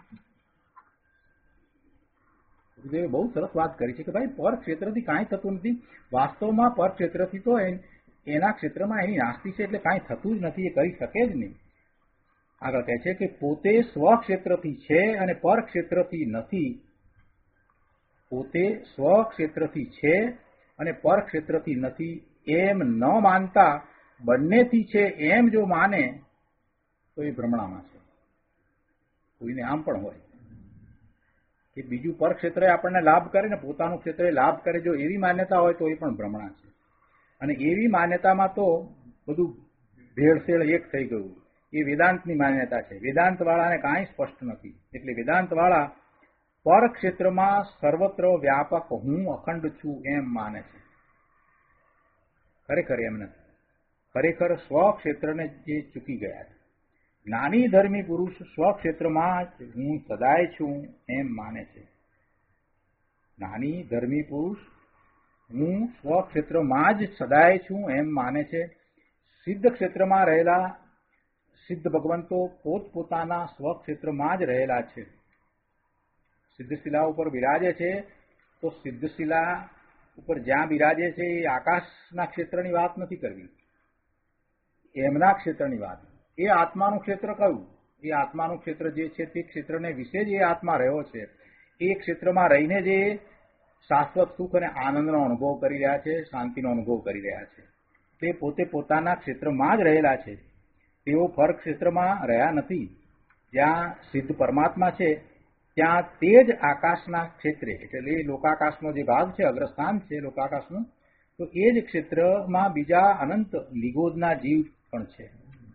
ગુરુદેવે બહુ સરસ વાત કરી છે કે ભાઈ પર ક્ષેત્રથી કાંઈ થતું નથી. વાસ્તવમાં પર ક્ષેત્રથી તો એના ક્ષેત્રમાં એની નાસ્તિ છે, એટલે કાંઈ થતું જ નથી, એ કરી શકે જ નહીં. આગળ કહે છે કે પોતે સ્વક્ષેત્રથી છે અને પર ક્ષેત્રથી નથી. પોતે સ્વક્ષેત્રથી છે અને પર ક્ષેત્રથી નથી એમ ન માનતા બંનેથી છે એમ જો માને તો એ ભ્રમણામાં છે. કોઈને આમ પણ હોય કે બીજું પર ક્ષેત્રે આપણને લાભ કરે ને પોતાનું ક્ષેત્રે લાભ કરે, જો એવી માન્યતા હોય તો એ પણ ભ્રમણા છે. અને એવી માન્યતામાં તો બધું ભેળસેળ એક થઈ ગયું. એ વેદાંતની માન્યતા છે. વેદાંત વાળાને કાંઈ સ્પષ્ટ નથી. એટલે વેદાંત વાળા પર ક્ષેત્રમાં સર્વત્ર વ્યાપક હું અખંડ છું એમ માને છે. ખરેખર એમ નથી. ખરેખર સ્વક્ષેત્રને જે ચૂકી ગયા છે. જ્ઞાની ધર્મી પુરુષ સ્વક્ષેત્રમાં જ હું સદાય છું એમ માને છે. જ્ઞાની ધર્મી પુરુષ હું સ્વક્ષેત્રમાં જ સદાય છું એમ માને છે. સિદ્ધ ક્ષેત્રમાં રહેલા સિદ્ધ ભગવંતો પોતપોતાના સ્વક્ષેત્રમાં જ રહેલા છે. સિદ્ધશિલા ઉપર બિરાજે છે તો સિદ્ધશિલા ઉપર જ્યાં બિરાજે છે એ આકાશના ક્ષેત્રની વાત નથી કરવી, એમના ક્ષેત્રની વાત. એ આત્માનું ક્ષેત્ર કયું? એ આત્માનું ક્ષેત્ર જે છે તે ક્ષેત્રને વિશે જ એ આત્મા રહ્યો છે. એ ક્ષેત્રમાં રહીને જે શાશ્વત સુખ અને આનંદનો અનુભવ કરી રહ્યા છે, શાંતિનો અનુભવ કરી રહ્યા છે, તે પોતે પોતાના ક્ષેત્રમાં જ રહેલા છે. તેઓ ફર ક્ષેત્રમાં રહ્યા નથી. જ્યાં સિદ્ધ પરમાત્મા છે ત્યાં તે જ આકાશના ક્ષેત્રે, એટલે એ લોકાકાશનો જે ભાગ છે, અગ્રસ્થાન છે લોકાકાશનું, તો એ જ ક્ષેત્રમાં બીજા અનંત નિગોદના જીવ પણ છે.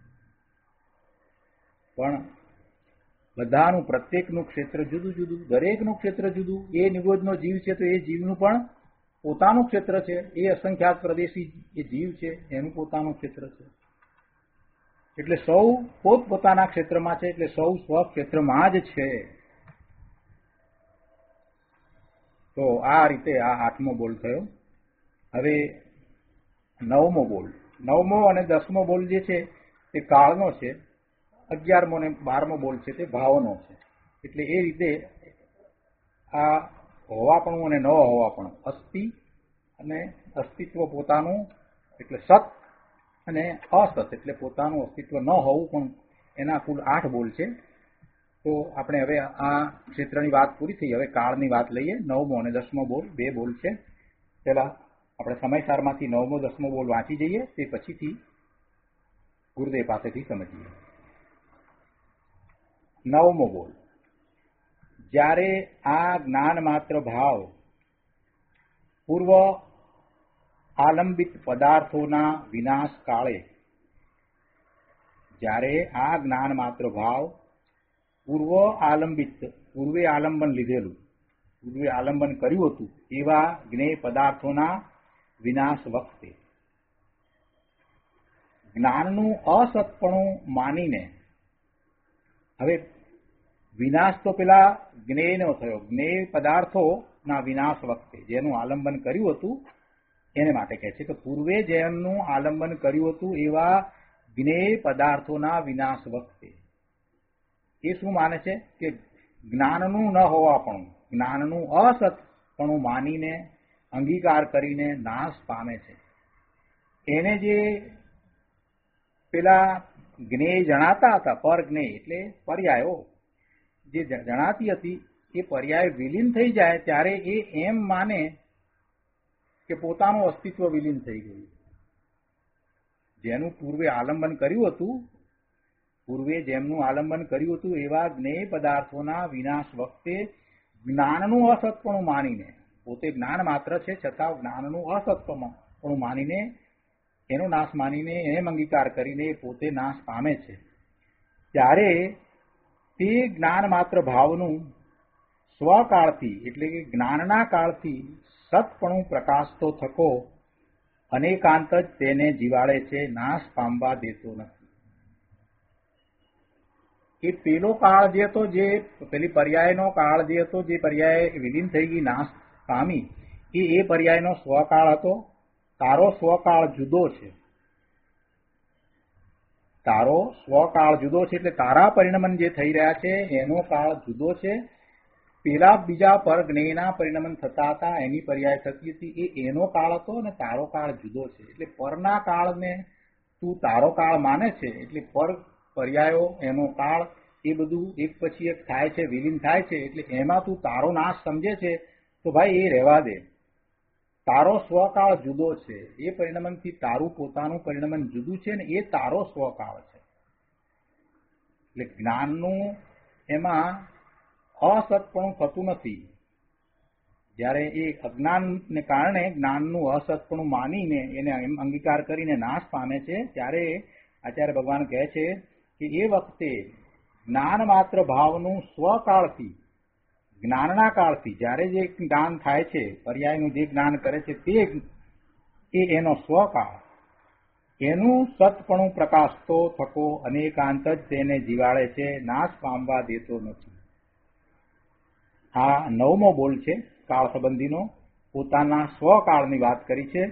પણ બધાનું પ્રત્યેકનું ક્ષેત્ર જુદું જુદું, દરેકનું ક્ષેત્ર જુદું. એ નિગોદનો જીવ છે તો એ જીવનું પણ પોતાનું ક્ષેત્ર છે. એ અસંખ્યાત પ્રદેશી એ જીવ છે, એનું પોતાનું ક્ષેત્ર છે. એટલે સૌ પોતપોતાના ક્ષેત્રમાં છે, એટલે સૌ સ્વક્ષેત્રમાં જ છે. તો આ રીતે આ આઠમો બોલ થયો. હવે નવમો બોલ. નવમો અને દસમો બોલ જે છે તે કાળનો છે. અગિયારમો ને બારમો બોલ છે તે ભાવનો છે. એટલે એ રીતે આ હોવાપણું અને ન હોવાપણું, અસ્થિ અને અસ્તિત્વ પોતાનું એટલે સત, અને અસત એટલે પોતાનું અસ્તિત્વ ન હોવું, પણ એના કુલ આઠ બોલ છે. તો આપણે હવે આ ક્ષેત્રની વાત પૂરી થઈ. હવે કાળની વાત લઈએ. નવમો અને દસમો બોલ બે બોલ છે. પહેલા આપણે સમયસારમાંથી નવમો દસમો બોલ વાંચી જઈએ, તે પછીથી ગુરુદેવ પાસેથી સમજીએ. નવમો બોલ. જ્યારે આ જ્ઞાન માત્ર ભાવ પૂર્વ આલંબિત પદાર્થોના વિનાશ કાળે, જ્યારે આ જ્ઞાન માત્ર ભાવ પૂર્વ આલંબિત, પૂર્વે આલંબન લીધેલું, પૂર્વે આલંબન કર્યું હતું એવા જ્ઞેય પદાર્થોના વિનાશ વખતે જ્ઞાનનું અસતપણું માનીને, હવે વિનાશ તો પેલા જ્ઞેયનો થયો, જ્ઞેય પદાર્થોના વિનાશ વખતે જેનું આલંબન કર્યું હતું એને માટે કહે છે કે પૂર્વે જેમનું આલંબન કર્યું હતું એવા જ્ઞેય પદાર્થોના વિનાશ વખતે એ શું માને છે કે જ્ઞાનનું ન હોવાપણું, જ્ઞાનનું અસતપણું માનીને, અંગીકાર કરીને નાશ પામે છે. એને જે પેલા જ્ઞેય જણાતા હતા, પર જ્ઞેય એટલે પર્યાયો જે જણાતી હતી, એ પર્યાય વિલીન થઈ જાય ત્યારે એ એમ માને કે પોતાનું અસ્તિત્વ વિલીન થઈ ગયું. જેનું પૂર્વે આલંબન કર્યું હતું, પૂર્વે જેમનું આલંબન કર્યું હતું એવા જ્ઞેય પદાર્થોના વિનાશ વખતે જ્ઞાનનું અસતપણું માનીને, પોતે જ્ઞાન માત્ર છે છતાં જ્ઞાનનું અસતપણું માનીને, એનો નાશ માનીને, એમ અંગીકાર કરીને પોતે નાશ પામે છે. ત્યારે તે જ્ઞાન માત્ર ભાવનું સ્વકાળથી એટલે કે જ્ઞાનના કાળથી સતપણું પ્રકાશતો થકો અનેકાંત જ તેને જીવાડે છે, નાશ પામવા દેતો નથી. એ પેલો કાળ જે હતો, જે પેલી પર્યાયનો કાળ જે હતો, જે પર્યાય વિલીન થઈ ગઈ, નાશ પામી, એ એ પર્યાયનો સ્વકાળ હતો. તારો સ્વકાળ જુદો છે, તારો સ્વકાળ જુદો છે એટલે તારા પરિણમન જે થઈ રહ્યા છે એનો કાળ જુદો છે. પેલા બીજા પર જ્ઞેયના પરિણમન થતા હતા, એની પર્યાય થતી હતી, એ એનો કાળ હતો અને તારો કાળ જુદો છે. એટલે પરના કાળને તું તારો કાળ માને છે, એટલે પર પર્યાયો એનો કાળ એ બધું એક પછી એક થાય છે, વિલીન થાય છે. એટલે એમાં તું તારો નાશ સમજે છે તો ભાઈ એ રહેવા દે. તારો સ્વકાળ જુદો છે, એ પરિણમનથી તારું પોતાનું પરિણમન જુદું છે ને એ તારો સ્વકાળ છે. એટલે જ્ઞાનનું એમાં અસતપણું થતું નથી. જ્યારે એ અજ્ઞાનને કારણે જ્ઞાનનું અસતપણું માનીને એને અંગીકાર કરીને નાશ પામે છે, ત્યારે આચાર્ય ભગવાન કહે છે કે એ વખતે જ્ઞાન માત્ર ભાવનું સ્વકાળથી, જ્ઞાનના કાળથી, જ્યારે જે જ્ઞાન થાય છે, પર્યાયનું જે જ્ઞાન કરે છે તે એ એનો સ્વકાળ, એનું સતપણું પ્રકાશતો થકો અનેકાંત જ તેને જીવાડે છે, નાશ પામવા દેતો નથી. આ નવમો બોલ છે કાળ સંબંધીનો. પોતાના સ્વકાળની વાત કરી છે,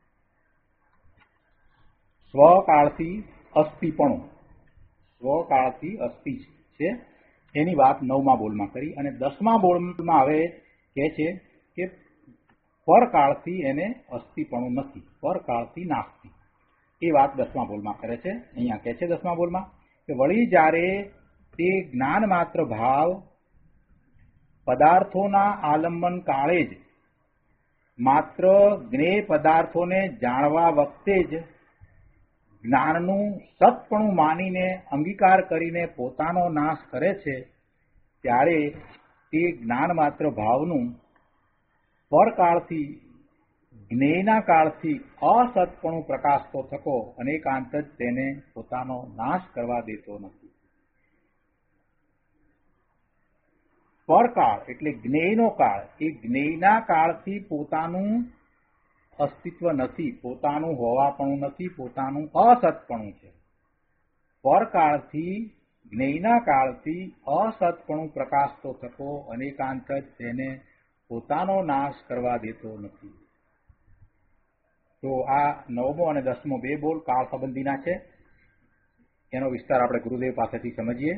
સ્વકાળથી અસ્થિપણું, સ્વકાળથી અસ્થિ છે એની વાત નવમા બોલમાં કરી. અને દસમા બોલમાં હવે કહે છે કે પરકાળથી એને અસ્થિપણું નથી, પરકાળથી નાસ્તિ. એ વાત દસમા બોલમાં કરે છે. અહીંયા કહે છે દસમા બોલમાં કે વળી જ્યારે તે જ્ઞાન માત્ર ભાવ પદાર્થોના આલંબન કાળે જ માત્ર જ્ઞેય પદાર્થોને જાણવા વખતે જ જ્ઞાનનું સતપણું માનીને અંગીકાર કરીને પોતાનો નાશ કરે છે, ત્યારે તે જ્ઞાન માત્ર ભાવનું પરકાળથી, જ્ઞેયના કાળથી અસતપણું પ્રકાશતો થકો અનેકાંત જ તેને પોતાનો નાશ કરવા દેતો નથી. પરકાળ એટલે જ્ઞેયનો કાળ, એ જ્ઞેયના કાળથી પોતાનું અસ્તિત્વ નથી, પોતાનું હોવાપણું નથી, પોતાનું અસતપણું છે. પરકાળથી, જ્ઞેયના કાળથી અસતપણું પ્રકાશતો થકો અનેકાંત જ તેને પોતાનો નાશ કરવા દેતો નથી. તો આ નવમો અને દસમો બે બોલ કાળ સંબંધીના છે. એનો વિસ્તાર આપણે ગુરુદેવ પાસેથી સમજીએ.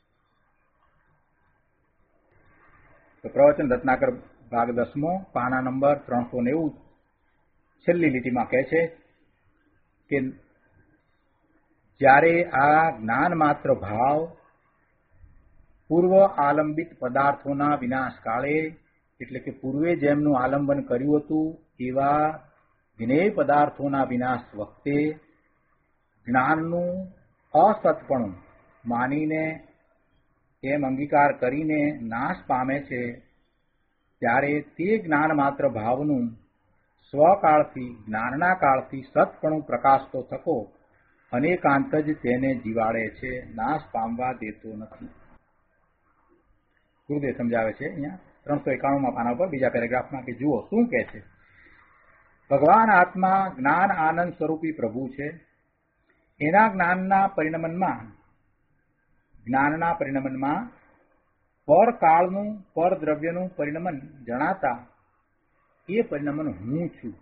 તો પ્રવચન રત્નાકર ભાગ દસમો, પાના નંબર ત્રણસો નેવું, છેલ્લી લીટીમાં કહે છે કે જ્યારે આ જ્ઞાન માત્ર ભાવ પૂર્વ આલંબિત પદાર્થોના વિનાશ કાળે, એટલે કે પૂર્વે જેમનું આલંબન કર્યું હતું એવા જ્ઞેય પદાર્થોના વિનાશ વખતે જ્ઞાનનું અસતપણું માનીને એમ અંગીકાર કરીને નાશ પામે છે, ત્યારે તે જ્ઞાન માત્ર ભાવનું સ્વકાળથી, જ્ઞાનના કાળથી સતપણું પ્રકાશતો થકો અનેકાંત જ તેને જીવાડે છે, નાશ પામવા દેતો નથી. ગુરુદેવ સમજાવે છે અહીંયા ત્રણસો એકાણુંમાં પાના ઉપર બીજા પેરેગ્રાફમાં કે જુઓ શું કહે છે. ભગવાન આત્મા જ્ઞાન આનંદ સ્વરૂપી પ્રભુ છે. એના જ્ઞાનના પરિણમનમાં, જ્ઞાનના પરિણમનમાં પરકાળનું, પરદ્રવ્યનું પરિણમન જણાતા એ પરિણમન હું છું,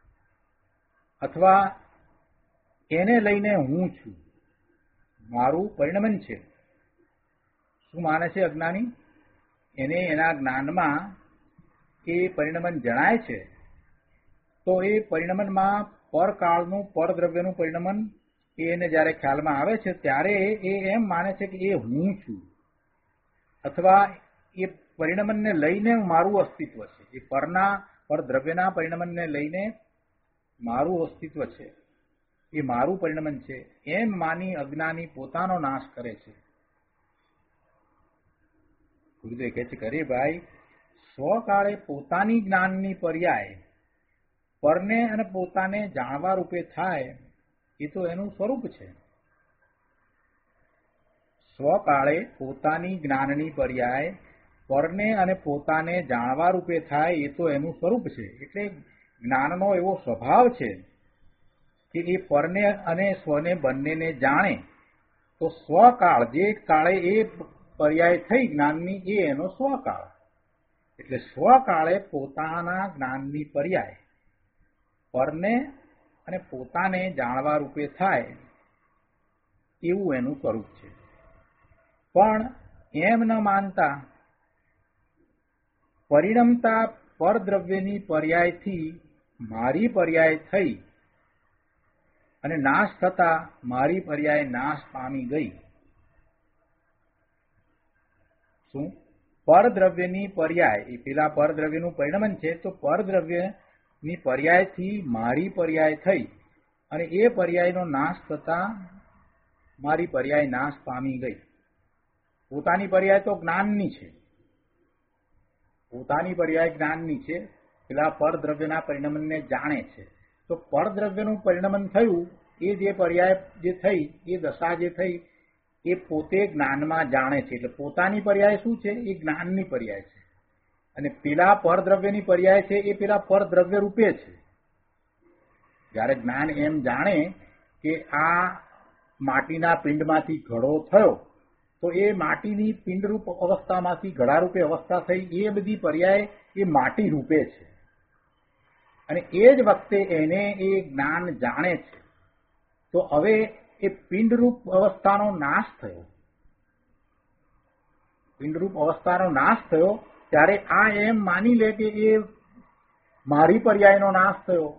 અથવા એને લઈને હું છું, મારું પરિણમન છે. શું માને છે અજ્ઞાની? એને એના જ્ઞાનમાં એ પરિણમન જણાય છે, તો એ પરિણમનમાં પરકાળનું, પરદ્રવ્યનું પરિણમન એને જયારે ખ્યાલમાં આવે છે ત્યારે એ એમ માને છે કે એ હું છું, અથવા એ પરિણમનને લઈને મારું અસ્તિત્વ છે, એ પરના પરદ્રવ્યના પરિણમનને લઈને મારું અસ્તિત્વ છે, એ મારું પરિણમન છે, એમ માની અજ્ઞાની પોતાનો નાશ કરે છે. ગુરુદેવ કહે છે કે અરે ભાઈ, સ્વકાળે પોતાની જ્ઞાનની પર્યાય પરને અને પોતાને જાણવા રૂપે થાય એ તો એનું સ્વરૂપ છે. સ્વકાળે પોતાની જ્ઞાનની પર્યાય પરને અને પોતાને જાણવા રૂપે થાય એ તો એનું સ્વરૂપ છે. એટલે જ્ઞાનનો એવો સ્વભાવ છે કે એ પરને અને સ્વને બંનેને જાણે, તો સ્વકાળ જે કાળે એ પર્યાય થઈ જ્ઞાનની એ એનો સ્વકાળ. એટલે સ્વકાળે પોતાના જ્ઞાનની પર્યાય પરને અને પોતાને જાણવા રૂપે થાય એવું એનું સ્વરૂપ છે. પણ એમ ન માનતા પરિણમતા પરદ્રવ્યની પર્યાયથી મારી પર્યાય થઈ અને નાશ થતા મારી પર્યાય નાશ પામી ગઈ. શું? પરદ્રવ્યની પર્યાય, એ પેલા પરદ્રવ્યનું પરિણમન છે, તો પરદ્રવ્યની પર્યાયથી મારી પર્યાય થઈ અને એ પર્યાયનો નાશ થતા મારી પર્યાય નાશ પામી ગઈ. પોતાની પર્યાય તો જ્ઞાનની છે, પોતાની પર્યાય જ્ઞાનની છે, પેલા પરદ્રવ્યના પરિણમનને જાણે છે. તો પરદ્રવ્યનું પરિણમન થયું, એ જે પર્યાય જે થઈ, એ દશા જે થઈ, એ પોતે જ્ઞાનમાં જાણે છે. એટલે પોતાની પર્યાય શું છે? એ જ્ઞાનની પર્યાય છે. અને પેલા પરદ્રવ્યની પર્યાય છે, એ પેલા પરદ્રવ્ય રૂપે છે. જ્યારે જ્ઞાન એમ જાણે કે આ માટીના પિંડમાંથી ઘડો થયો, તો એ માટીની પિંડરૂપ અવસ્થામાંથી ઘડારૂપે અવસ્થા થઈ, એ બધી પર્યાય એ માટી રૂપે છે. અને એ જ વખતે એને એ જ્ઞાન જાણે છે. તો હવે એ પિંડરૂપ અવસ્થાનો નાશ થયો, પિંડરૂપ અવસ્થાનો નાશ થયો ત્યારે આ એમ માની લે કે એ મારી પર્યાયનો નાશ થયો.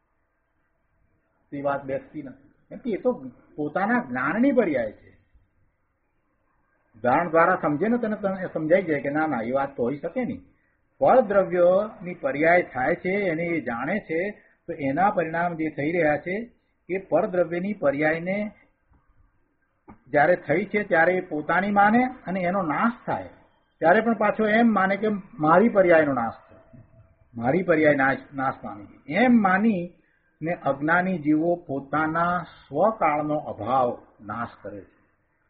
એ વાત બેસતી નથી, કેમ કે એ તો પોતાના જ્ઞાનની પર્યાય છે. ઉદાહરણ દ્વારા સમજે ને તને તને સમજાઈ જાય કે ના ના એ વાત તો હોઈ શકે નહીં. પરદ્રવ્યની પર્યાય થાય છે, એને એ જાણે છે, તો એના પરિણામ જે થઈ રહ્યા છે એ પરદ્રવ્યની પર્યાયને જ્યારે થઈ છે ત્યારે એ પોતાની માને અને એનો નાશ થાય ત્યારે પણ પાછો એમ માને કે મારી પર્યાયનો નાશ થયો, મારી પર્યાય નાશ નાશ પામી. એમ માની ને અજ્ઞાની જીવો પોતાના સ્વકાળનો અભાવ નાશ કરે છે.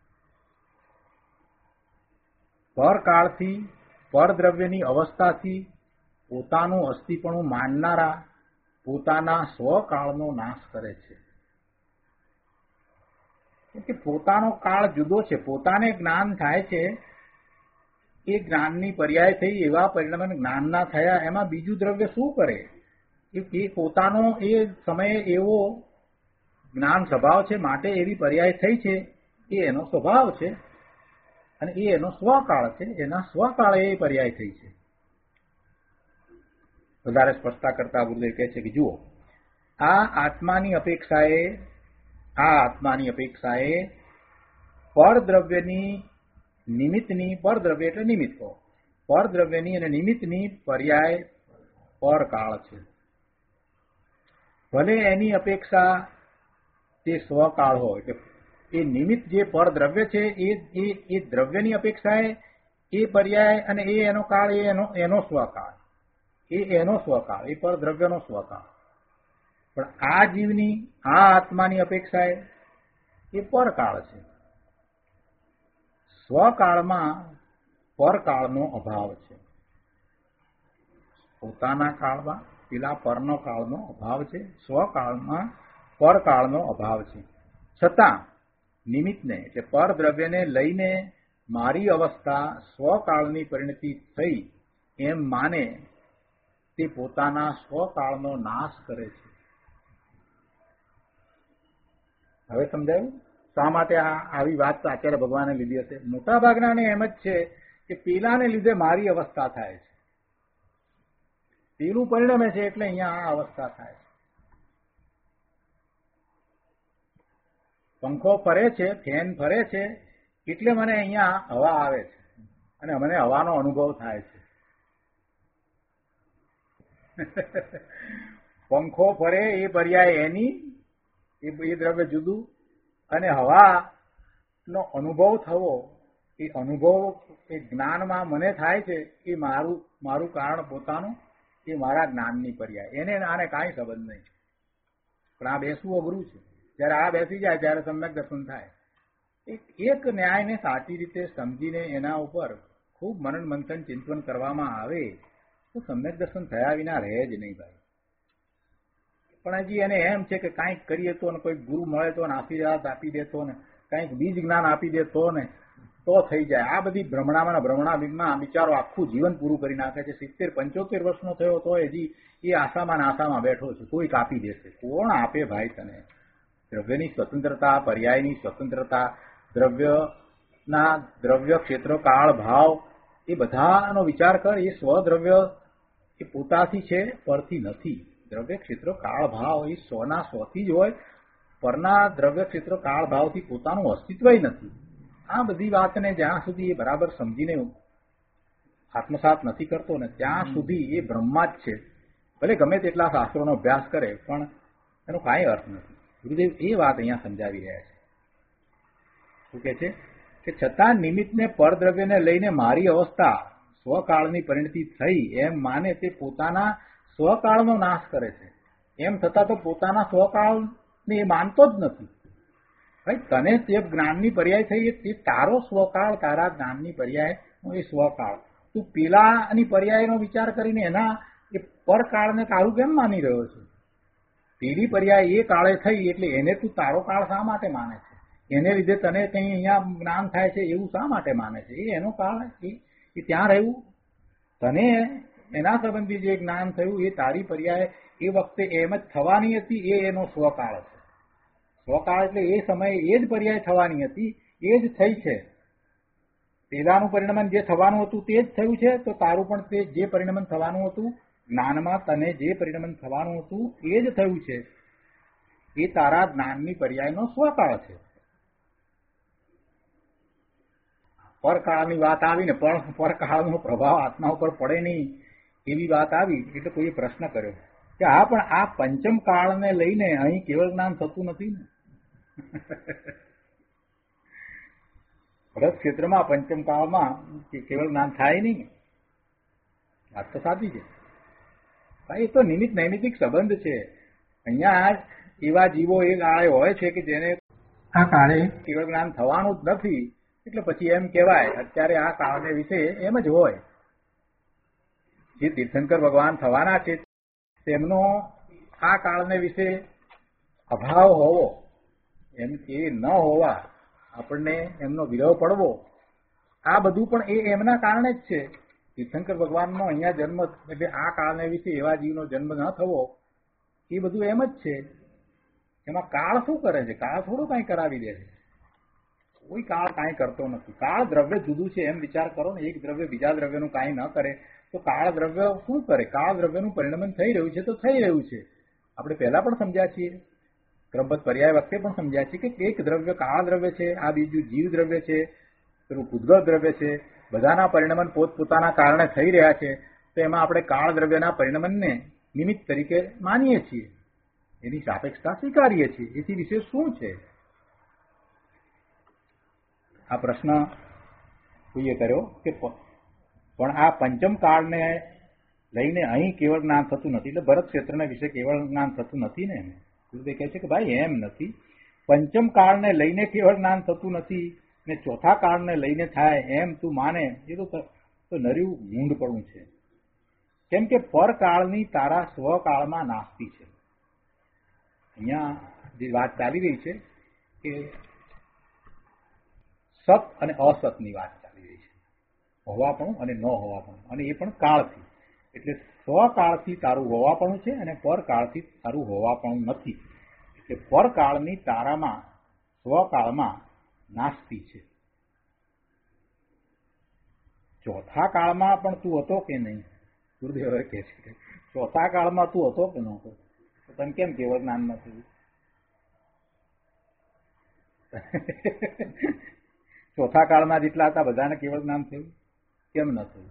પરકાળથી પરદ્રવ્યની અવસ્થાથી પોતાનું અસ્તિપણું માનનારા પોતાના સ્વકાળનો નાશ કરે છે. કે પોતાનો કાળ જુદો છે, પોતાને જ્ઞાન થાય છે, એ જ્ઞાનની પર્યાય થઈ, એવા પરિણામ જ્ઞાનના થયા, એમાં બીજું દ્રવ્ય શું કરે? એ પોતાનો એ સમયે એવો જ્ઞાન સ્વભાવ છે, માટે એવી પર્યાય થઈ છે, એ એનો સ્વભાવ છે અને એ એનો સ્વકાળ છે, એના સ્વકાળે એ પર્યાય થઈ છે. વધારે સ્પષ્ટતા કરતા ગુરુદેવ કહે છે કે જુઓ, આ આત્માની અપેક્ષાએ આ આત્માની અપેક્ષાએ પરદ્રવ્યની નિમિત્તની, પરદ્રવ્ય એટલે નિમિત્ત કહો, પરદ્રવ્યની અને નિમિત્તની પર્યાય પરકાળ છે. ભલે એની અપેક્ષા તે સ્વકાળ હોય, એટલે એ નિમિત્ત જે પરદ્રવ્ય છે એ એ દ્રવ્યની અપેક્ષાએ એ પર્યાય અને એ એનો કાળ, એ એનો એનો સ્વકાળ, એ એનો સ્વકાળ, એ પરદ્રવ્યનો સ્વકાળ. પણ આ જીવની, આ આત્માની અપેક્ષાએ એ પરકાળ છે. સ્વકાળમાં પરકાળનો અભાવ છે. પોતાના કાળમાં પેલા પરનો કાળનો અભાવ છે, સ્વકાળમાં પરકાળનો અભાવ છે. છતાં નિમિત્તને એટલે પરદ્રવ્યને લઈને મારી અવસ્થા સ્વકાળની પરિણતિ થઈ એમ માને તે પોતાના સ્વકાળનો નાશ કરે છે. હવે સમજાયું શા માટે આ આવી વાત આચાર્ય ભગવાને લીધી હશે? મોટા ભાગનાને એમ જ છે કે પેલાને લીધે મારી અવસ્થા થાય છે, પેલું પરિણમે છે એટલે અહીંયા આ અવસ્થા થાય છે. પંખો ફરે છે, ફેન ફરે છે, એટલે મને અહીંયા હવા આવે છે અને મને હવાનો અનુભવ થાય છે. પંખો ફરે એ પર્યાય એની, એ દ્રવ્ય જુદું, અને હવાનો અનુભવ થવો એ અનુભવ એ જ્ઞાનમાં મને થાય છે, એ મારું મારું કારણ પોતાનું, એ મારા જ્ઞાનની પર્યાય. એને આને કાંઈ સંબંધ નહીં. પણ આ બેસવું અઘરું છે. જ્યારે આ બેસી જાય ત્યારે સમ્યક દર્શન થાય. એક ન્યાયને સાચી રીતે સમજીને એના ઉપર ખૂબ મનન મંથન ચિંતન કરવામાં આવે તો સમ્યક દર્શન થયા વિના રહે જ નહીં ભાઈ. પણ હજી એને એમ છે કે કાંઈક કરીએ તો ને કોઈ ગુરુ મળે તો આશીર્વાદ આપી દેતો ને કાંઈક બીજ જ્ઞાન આપી દેતો ને તો થઈ જાય. આ બધી ભ્રમણામાં ભ્રમણામાં બિચારો આખું જીવન પૂરું કરી નાખે છે. સિત્તેર પંચોતેર વર્ષનો થયો તો હજી એ આશામાં આશામાં બેઠો છે. કોઈ કાપી દેશે. કોણ આપે ભાઈ તને દ્રવ્યની સ્વતંત્રતા, પર્યાયની સ્વતંત્રતા, દ્રવ્યના દ્રવ્ય ક્ષેત્ર કાળ ભાવ એ બધાનો વિચાર કર. એ સ્વદ્રવ્ય એ પોતાથી છે, પરથી નથી. દ્રવ્ય ક્ષેત્ર કાળ ભાવ એ સ્વના સ્વથી જ હોય. પરના દ્રવ્ય ક્ષેત્ર કાળ ભાવથી પોતાનું અસ્તિત્વ નથી. આ બધી વાતને જ્યાં સુધી એ બરાબર સમજીને આત્મસાત નથી કરતો ને ત્યાં સુધી એ બ્રહ્મા જ છે. ભલે ગમે તેટલા શાસ્ત્રોનો અભ્યાસ કરે પણ એનો કાંઈ અર્થ નથી. ગુરુદેવ એ વાત અહીંયા સમજાવી રહ્યા છે. શું કે છે કે છતાં નિમિત્તને પરદ્રવ્યને લઈને મારી અવસ્થા સ્વકાળની પરિણતિ થઈ એમ માને તે પોતાના સ્વકાળનો નાશ કરે છે. એમ થતાં તો પોતાના સ્વકાળને એ માનતો જ નથી. ભાઈ તને તે જ્ઞાનની પર્યાય થઈ તે તારો સ્વકાળ, તારા જ્ઞાનની પર્યાય એ સ્વકાળ. તું પેલાની પર્યાયનો વિચાર કરીને એના એ પરકાળને તારું કેમ માની રહ્યો છે? પેલી પર્યાય એ કાળે થઈ એટલે એને તું તારો કાળ શા માટે માને છે? એને લીધે તને કંઈ અહીંયા જ્ઞાન થાય છે એવું શા માટે માને છે? એ એનો કાળ એ ત્યાં રહ્યું. તને એના સંબંધી જે જ્ઞાન થયું એ તારી પર્યાય એ વખતે એમ જ થવાની હતી. એ એનો સ્વકાળ છે. સ્વકાળ એટલે એ સમયે એ જ પર્યાય થવાની હતી, એ જ થઈ છે. પેલાનું પરિણમન જે થવાનું હતું તે જ થયું છે. તો તારું પણ તે જે પરિણમન થવાનું હતું જ્ઞાનમાં, તને જે પરિણમન થવાનું હતું એ જ થયું છે. એ તારા જ્ઞાનની પર્યાયનો સ્વકાળ છે. પરકાળની વાત આવી ને પણ પરકાળનો પ્રભાવ આત્મા ઉપર પડે નહીં એવી વાત આવી એટલે કોઈએ પ્રશ્ન કર્યો કે હા પણ આ પંચમ કાળને લઈને અહીં કેવળ જ્ઞાન થતું નથી ને? વ્રત ક્ષેત્રમાં પંચમ કાળમાં કેવળ જ્ઞાન થાય નહીં. વાત તો સાચી છે ભાઈ. એ તો નિમિત્ત નૈમિતિક સંબંધ છે. અહીંયા એવા જીવો એ કાળે હોય છે કે જેને આ કાળે કેવળ જ્ઞાન થવાનું જ નથી. એટલે પછી એમ કહેવાય અત્યારે આ કાળને વિશે એમ જ હોય. જે તીર્થંકર ભગવાન થવાના છે તેમનો આ કાળને વિશે અભાવ હોવો, એમ એ ન હોવા, આપણને એમનો વિરહ પડવો, આ બધું પણ એ એમના કારણે જ છે. તીર્થંકર ભગવાનનો અહીંયા જન્મ એટલે આ કાળને વિશે એવા જીવનો જન્મ ન થવો એ બધું એમ જ છે. એમાં કાળ શું કરે છે? કાળ થોડું કાંઈ કરાવી દે છે. કોઈ કાળ કાંઈ કરતો નથી. કાળ દ્રવ્ય જુદું છે એમ વિચાર કરો ને. એક દ્રવ્ય બીજા દ્રવ્યનું કાંઈ ન કરે તો કાળ દ્રવ્ય શું કરે? કાળ દ્રવ્યનું પરિણમન થઈ રહ્યું છે તો થઈ રહ્યું છે. આપણે પહેલા પણ સમજ્યા છીએ, ક્રમબદ્ધ પર્યાય વખતે પણ સમજ્યા છીએ કે એક દ્રવ્ય કાળ દ્રવ્ય છે, આ બીજું જીવ દ્રવ્ય છે, પેલું પૂતગલ દ્રવ્ય છે. બધાના પરિણમન પોતપોતાના કારણે થઈ રહ્યા છે. તો એમાં આપણે કાળ દ્રવ્યના પરિણમનને નિમિત્ત તરીકે માનીએ છીએ, એની સાપેક્ષતા સ્વીકારીએ છીએ. એથી વિશે શું છે? આ પ્રશ્ન કોઈએ કર્યો કે પણ આ પંચમ કાળને લઈને અહીં કેવળ જ્ઞાન થતું નથી એટલે ભરત ક્ષેત્રને વિશે કેવળ જ્ઞાન થતું નથી ને? એમ ગુરુદેવ કહે છે કે ભાઈ એમ નથી. પંચમ કાળને લઈને કેવળ જ્ઞાન થતું નથી ને ચોથા કાળને લઈને થાય એમ તું માને એ તો નર્યું મૂંઢપણું છે. કેમ કે પરકાળની તારા સ્વકાળમાં નાસ્તી છે. અહીંયા જે વાત ચાલી રહી છે કે સત અને અસતની વાત ચાલી રહી છે. હોવાપણું અને ન હોવાપણું, અને એ પણ કાળથી. એટલે સ્વકાળથી તારું હોવાપણું છે અને પરકાળથી તારું હોવાપણું નથી. એટલે પરકાળની તારામાં સ્વકાળમાં નાસ્તી છે. ચોથા કાળમાં પણ તું હતો કે નહીં? ગુરુદેવ કહે છે ચોથા કાળમાં તું હતો કે નહોતો? તો તને કેમ કેવળ જ્ઞાન ન થયું? ચોથા કાળમાં જેટલા હતા બધાને કેવળ જ્ઞાન થયું, કેમ ન થયું?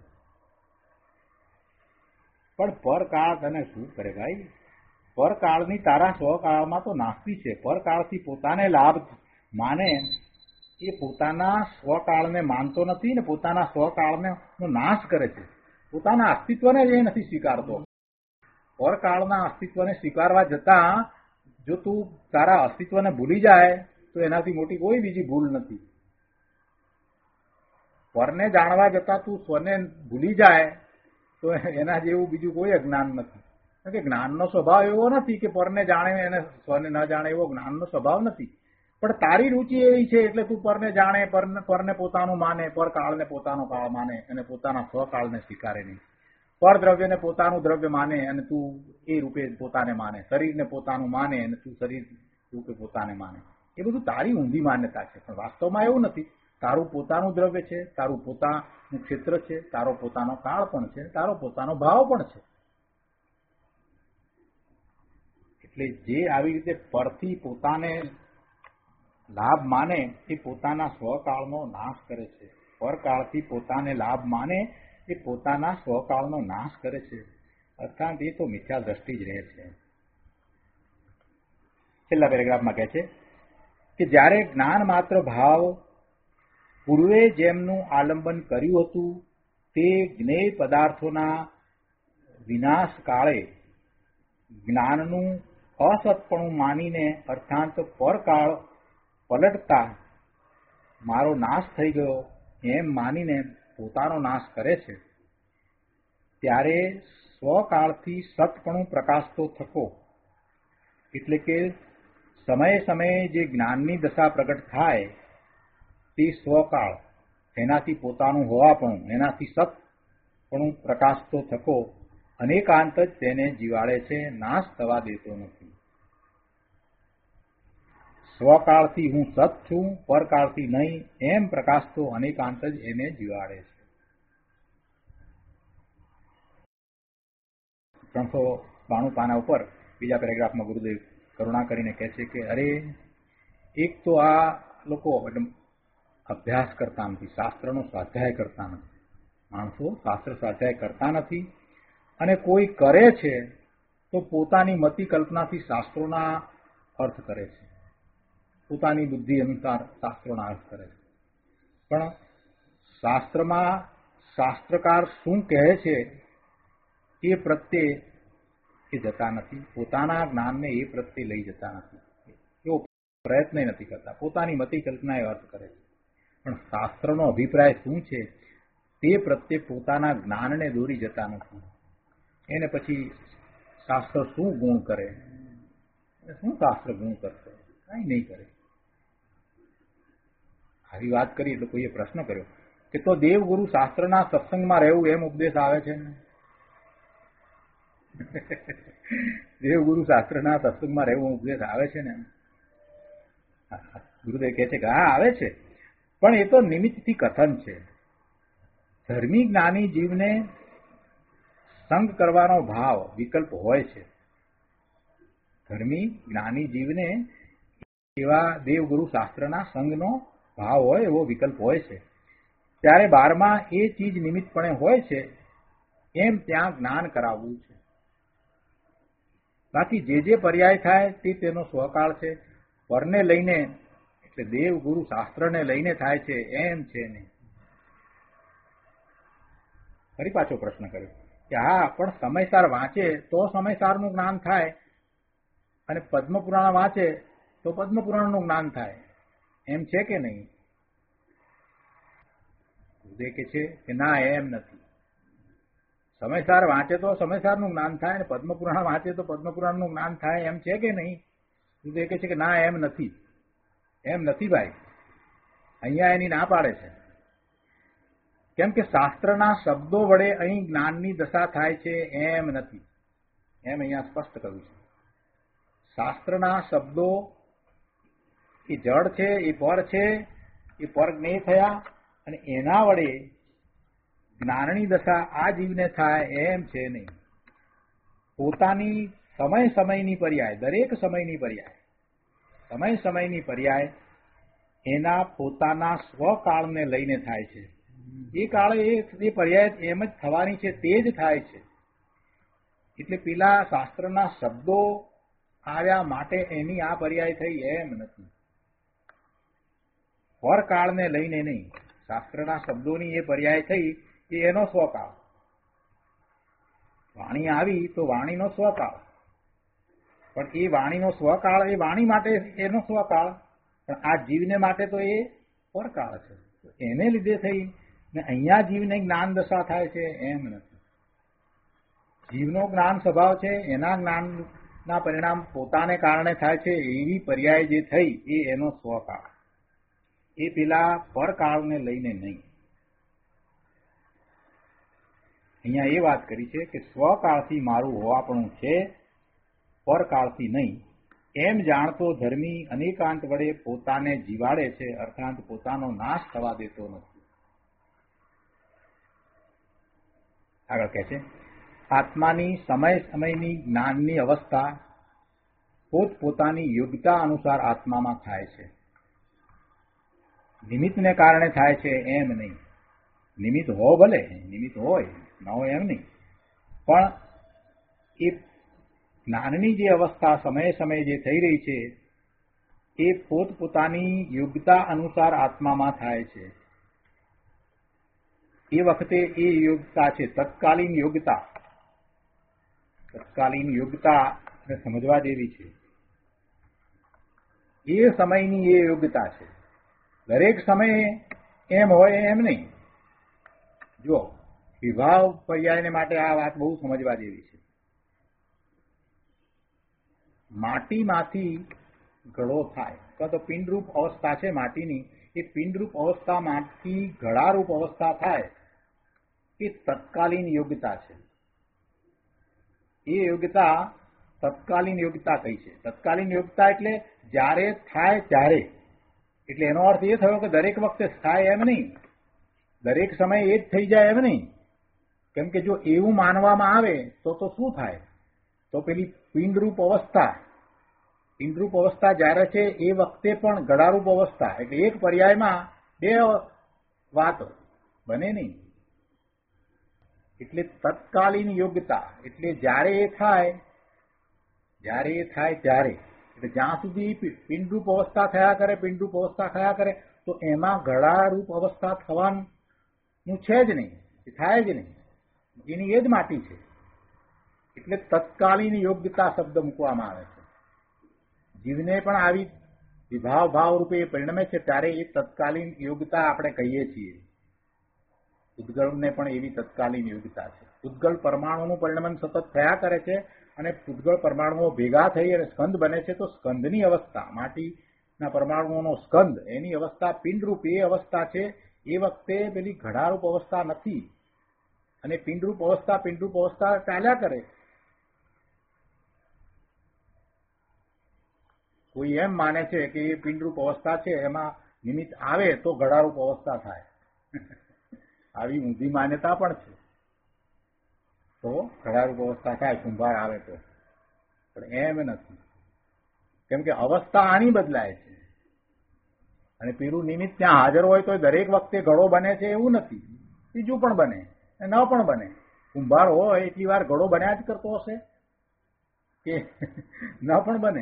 પણ પરકાળ તને શું કરે ભાઈ? પરકાળની તારા સ્વકાળમાં તો નાસ્તી છે. પરકાળથી પોતાને લાભ માને એ પોતાના સ્વકાળને માનતો નથી ને પોતાના સ્વકાળને નાશ કરે છે. પોતાના અસ્તિત્વને એ નથી સ્વીકારતો. પરકાળના અસ્તિત્વને સ્વીકારવા જતા જો તું તારા અસ્તિત્વને ભૂલી જાય તો એનાથી મોટી કોઈ બીજી ભૂલ નથી. પરને જાણવા જતા તું સ્વને ભૂલી જાય તો એના જેવું બીજું કોઈ અજ્ઞાન નથી. કે જ્ઞાનનો સ્વભાવ એવો નથી કે પરને જાણે એને સ્વને ન જાણે એવો જ્ઞાનનો સ્વભાવ નથી. પણ તારી રુચિ એવી છે એટલે તું પરને જાણે, પરને પરને પોતાનું માને, પર કાળને પોતાનો કાળ માને અને પોતાના સ્વકાળને સ્વીકારે નહીં. પર દ્રવ્યને પોતાનું દ્રવ્ય માને અને તું એ રૂપે પોતાને માને, શરીરને પોતાનું માને અને તું શરીર રૂપે પોતાને માને. એ બધું તારી ઊંધી માન્યતા છે, પણ વાસ્તવમાં એવું નથી. તારું પોતાનું દ્રવ્ય છે, તારું પોતાનું ક્ષેત્ર છે, તારો પોતાનો કાળ પણ છે, તારો પોતાનો ભાવ પણ છે. એટલે જે આવી રીતે પરથી પોતાને લાભ માને એ પોતાના સ્વકાળનો નાશ કરે છે. પરકાળથી પોતાને લાભ માને એ પોતાના સ્વકાળનો નાશ કરે છે. અર્થાત એ તો મિથ્યા દ્રષ્ટિ જ રહે છે. છેલ્લા પેરેગ્રાફમાં કહે છે કે જ્યારે જ્ઞાન માત્ર ભાવ પૂર્વે જેમનું આલંબન કર્યું હતું તે જ્ઞેય પદાર્થોના વિનાશ કાળે જ્ઞાનનું અસત્પણું માનીને અર્થાંત પરકાળ પલટતા મારો નાશ થઈ ગયો એમ માનીને પોતાનો નાશ કરે છે, ત્યારે સ્વકાળથી સતપણું પ્રકાશતો થકો, એટલે કે સમયે સમયે જે જ્ઞાનની દશા પ્રગટ થાય તે સ્વકાળ, એનાથી પોતાનું હોવાપણું, એનાથી સતપણું પ્રકાશતો થકો અનેકાંત જ તેને જીવાડે છે, નાશ થવા દેતો નથી. સ્વકાળથી હું સત છું, પરકાળથી નહીં એમ પ્રકાશતો અનેકાંત જ એને જીવાડે છે. ત્રણસો બાણું પાના ઉપર બીજા પેરેગ્રાફમાં ગુરુદેવ કરુણા કરીને કહે છે કે અરે એક તો આ લોકો અભ્યાસ કરતા નથી, શાસ્ત્રનો સ્વાધ્યાય કરતા નથી. માણસો શાસ્ત્ર સ્વાધ્યાય કરતા નથી અને કોઈ કરે છે તો પોતાની મતિ કલ્પનાથી શાસ્ત્રોના અર્થ કરે છે, પોતાની બુદ્ધિ અનુસાર શાસ્ત્રોના અર્થ કરે છે. પણ શાસ્ત્રમાં શાસ્ત્રકાર શું કહે છે એ પ્રત્યે એ જતા નથી, પોતાના જ્ઞાનને એ પ્રત્યે લઈ જતા નથી, એવો પ્રયત્ન નથી કરતા, પોતાની મતિ કલ્પના એ અર્થ કરે છે. પણ શાસ્ત્રનો અભિપ્રાય શું છે તે પ્રત્યે પોતાના જ્ઞાનને દોરી જતા નથી. એને પછી શાસ્ત્ર શું ગુણ કરે, શું શાસ્ત્ર ગુણ કરશે, કઈ નહીં કરે. આવી વાત કરી એટલે કોઈએ પ્રશ્ન કર્યો કે તો દેવગુરુ શાસ્ત્રના સત્સંગમાં રહેવું એમ ઉપદેશ આવે છે ને? દેવગુરુ શાસ્ત્રના સત્સંગમાં રહેવું ઉપદેશ આવે છે ને? ગુરુદેવ કહે છે કે હા આવે છે, પણ એ તો નિમિત્તથી કથન છે. ધર્મી જ્ઞાની જીવને સંગ કરવાનો ભાવ વિકલ્પ હોય છે. ધર્મી જ્ઞાની જીવને એવા દેવગુરુ શાસ્ત્રના સંગનો ભાવ હોય એવો વિકલ્પ હોય છે. ત્યારે બારમાં એ ચીજ નિમિત્તપણે હોય છે એમ ત્યાં જ્ઞાન કરાવવું છે. બાકી જે જે પર્યાય થાય તે તેનો સ્વકાળ છે. પરને લઈને એટલે દેવગુરુ શાસ્ત્રને લઈને થાય છે એમ છે નહીં. ફરી પાછો પ્રશ્ન કર્યો કે હા પણ સમયસાર વાંચે તો સમયસારનું જ્ઞાન થાય અને પદ્મપુરાણ વાંચે તો પદ્મપુરાણનું જ્ઞાન થાય, એમ છે કે નહીં? ગુરુદેવ કહે છે કે ના, એમ નથી. સમયસાર વાંચે તો સમયસારનું જ્ઞાન થાય અને પદ્મપુરાણ વાંચે તો પદ્મપુરાણનું જ્ઞાન થાય, એમ છે કે નહીં? ગુરુદેવ કહે છે કે ના, એમ નથી. એમ નથી ભાઈ, અહીંયા એની ના પાડે છે. કેમ કે શાસ્ત્રના શબ્દો વડે અહીં જ્ઞાનની દશા થાય છે એમ નથી, એમ અહીંયા સ્પષ્ટ કર્યું છે. શાસ્ત્રના શબ્દો એ જડ છે, એ પર છે, એ પર જ્ઞેય થયા અને એના વડે જ્ઞાનની દશા આ જીવને થાય એમ છે નહીં. પોતાની સમય સમયની પર્યાય, દરેક સમયની પર્યાય, સમય સમયની પર્યાય એના પોતાના સ્વકાળને લઈને થાય છે. એ કાળે એ પર્યાય એમ જ થવાની છે, તે જ થાય છે. એટલે પેલા શાસ્ત્રના શબ્દો આવ્યા માટે એની આ પર્યાય થઈ એમ નથી. પરકાળને લઈને નહીં, શાસ્ત્રના શબ્દોની એ પર્યાય થઈ એ એનો સ્વકાળ. વાણી આવી તો વાણીનો સ્વકાળ, પણ એ વાણીનો સ્વકાળ એ વાણી માટે એનો સ્વકાળ, પણ આ જીવને માટે તો એ પરકાળ છે. એને લીધે થઈ ને અહીંયા જીવને જ્ઞાન દશા થાય છે એમ નથી. જીવનો જ્ઞાન સ્વભાવ છે, એના જ્ઞાન ના પરિણામ પોતાને કારણે થાય છે એવી પર્યાય જે થઈ એ એનો સ્વકાળ, એ પેલા પરકાળને લઈને નહીં. અહીંયા એ વાત કરી છે કે સ્વકાળથી મારું હોવાપણું છે, પરકાળથી નહીં. એમ જાણતો ધર્મી અનેકાંત વડે પોતાને જીવાડે છે, અર્થાત પોતાનો નાશ થવા દેતો નથી. આગળ કહે છે, આત્માની સમય સમયની જ્ઞાનની અવસ્થા પોતપોતાની યોગ્યતા અનુસાર આત્મામાં થાય છે. નિમિત્તને કારણે થાય છે એમ નહીં. નિમિત્ત હો ભલે, નિમિત્ત હોય ન હોય એમ નહીં, પણ એ જ્ઞાનની જે અવસ્થા સમયે સમયે જે થઈ રહી છે એ પોતપોતાની યોગ્યતા અનુસાર આત્મામાં થાય છે. એ વખતે એ યોગ્યતા છે તત્કાલીન યોગ્યતા. તત્કાલીન યોગ્યતા સમજવા જેવી છે. એ સમયની એ યોગ્યતા છે. દરેક સમયે એમ હોય એમ નહીં. જો વિભાવ પર્યાયને માટે આ વાત બહુ સમજવા જેવી છે. માટીમાંથી ઘડો થાય અથવા તો પિંડરૂપ અવસ્થા છે માટીની, એ પિંડરૂપ અવસ્થામાંથી ઘડારૂપ અવસ્થા થાય એ તત્કાલીન યોગ્યતા છે. એ યોગ્યતા તત્કાલીન યોગ્યતા કઈ છે? તત્કાલીન યોગ્યતા એટલે જ્યારે થાય ત્યારે. એટલે એનો અર્થ એ થયો કે દરેક વખતે થાય એમ નહીં, દરેક સમયે એ જ થઈ જાય એમ નહીં. કેમ કે જો એવું માનવામાં આવે તો તો શું થાય? તો પેલી પિંડરૂપ અવસ્થા, પિંડરૂપ અવસ્થા જ્યારે છે એ વખતે પણ ઘડારૂપ અવસ્થા, એટલે એક પર્યાયમાં બે વાતો બને નહીં. એટલે તત્કાલીન યોગ્યતા એટલે જ્યારે એ થાય, જ્યારે એ થાય ત્યારે, એટલે જ્યાં સુધી પિંડરૂપ અવસ્થા થયા કરે, પિંડરૂપ અવસ્થા થયા કરે તો એમાં ઘડારૂપ અવસ્થા થવાનું છે જ નહીં, એ થાય જ નહીં. એની એ જ માટી છે. એટલે તત્કાલીન યોગ્યતા શબ્દ મૂકવામાં આવે છે. જીવને પણ આવી વિભાવ ભાવ રૂપે પરિણમે છે ત્યારે એ તત્કાલીન યોગ્યતા આપણે કહીએ છીએ. ઉદ્ગલને પણ એવી તત્કાલીન યોગ્યતા છે. ઉદ્ગલ પરમાણુનું પરિણમન સતત થયા કરે છે અને ઉદ્ગલ પરમાણુઓ ભેગા થઈ અને સ્કંદ બને છે. તો સ્કંદની અવસ્થા, માટીના પરમાણુઓનો સ્કંદ, એની અવસ્થા પિંડરૂપ એ અવસ્થા છે. એ વખતે પેલી ઘડારૂપ અવસ્થા નથી અને પિંડરૂપ અવસ્થા પિંડરૂપ અવસ્થા ચાલ્યા કરે. કોઈ એમ માને છે કે એ પિંડરૂપ અવસ્થા છે, એમાં નિમિત્ત આવે તો ઘડારૂપ અવસ્થા થાય. આવી ઊંધી માન્યતા પણ છે. તો ઘડારૂપ અવસ્થા થાય કુંભાર આવે તો, પણ એમ નથી. કેમ કે અવસ્થા આની બદલાય છે અને પેલું નિમિત્ત ત્યાં હાજર હોય તો દરેક વખતે ઘડો બને છે એવું નથી. બીજું પણ બને, ન પણ બને. કુંભાર હોય એટલી વાર ઘડો બન્યા જ કરતો હશે કે ન પણ બને.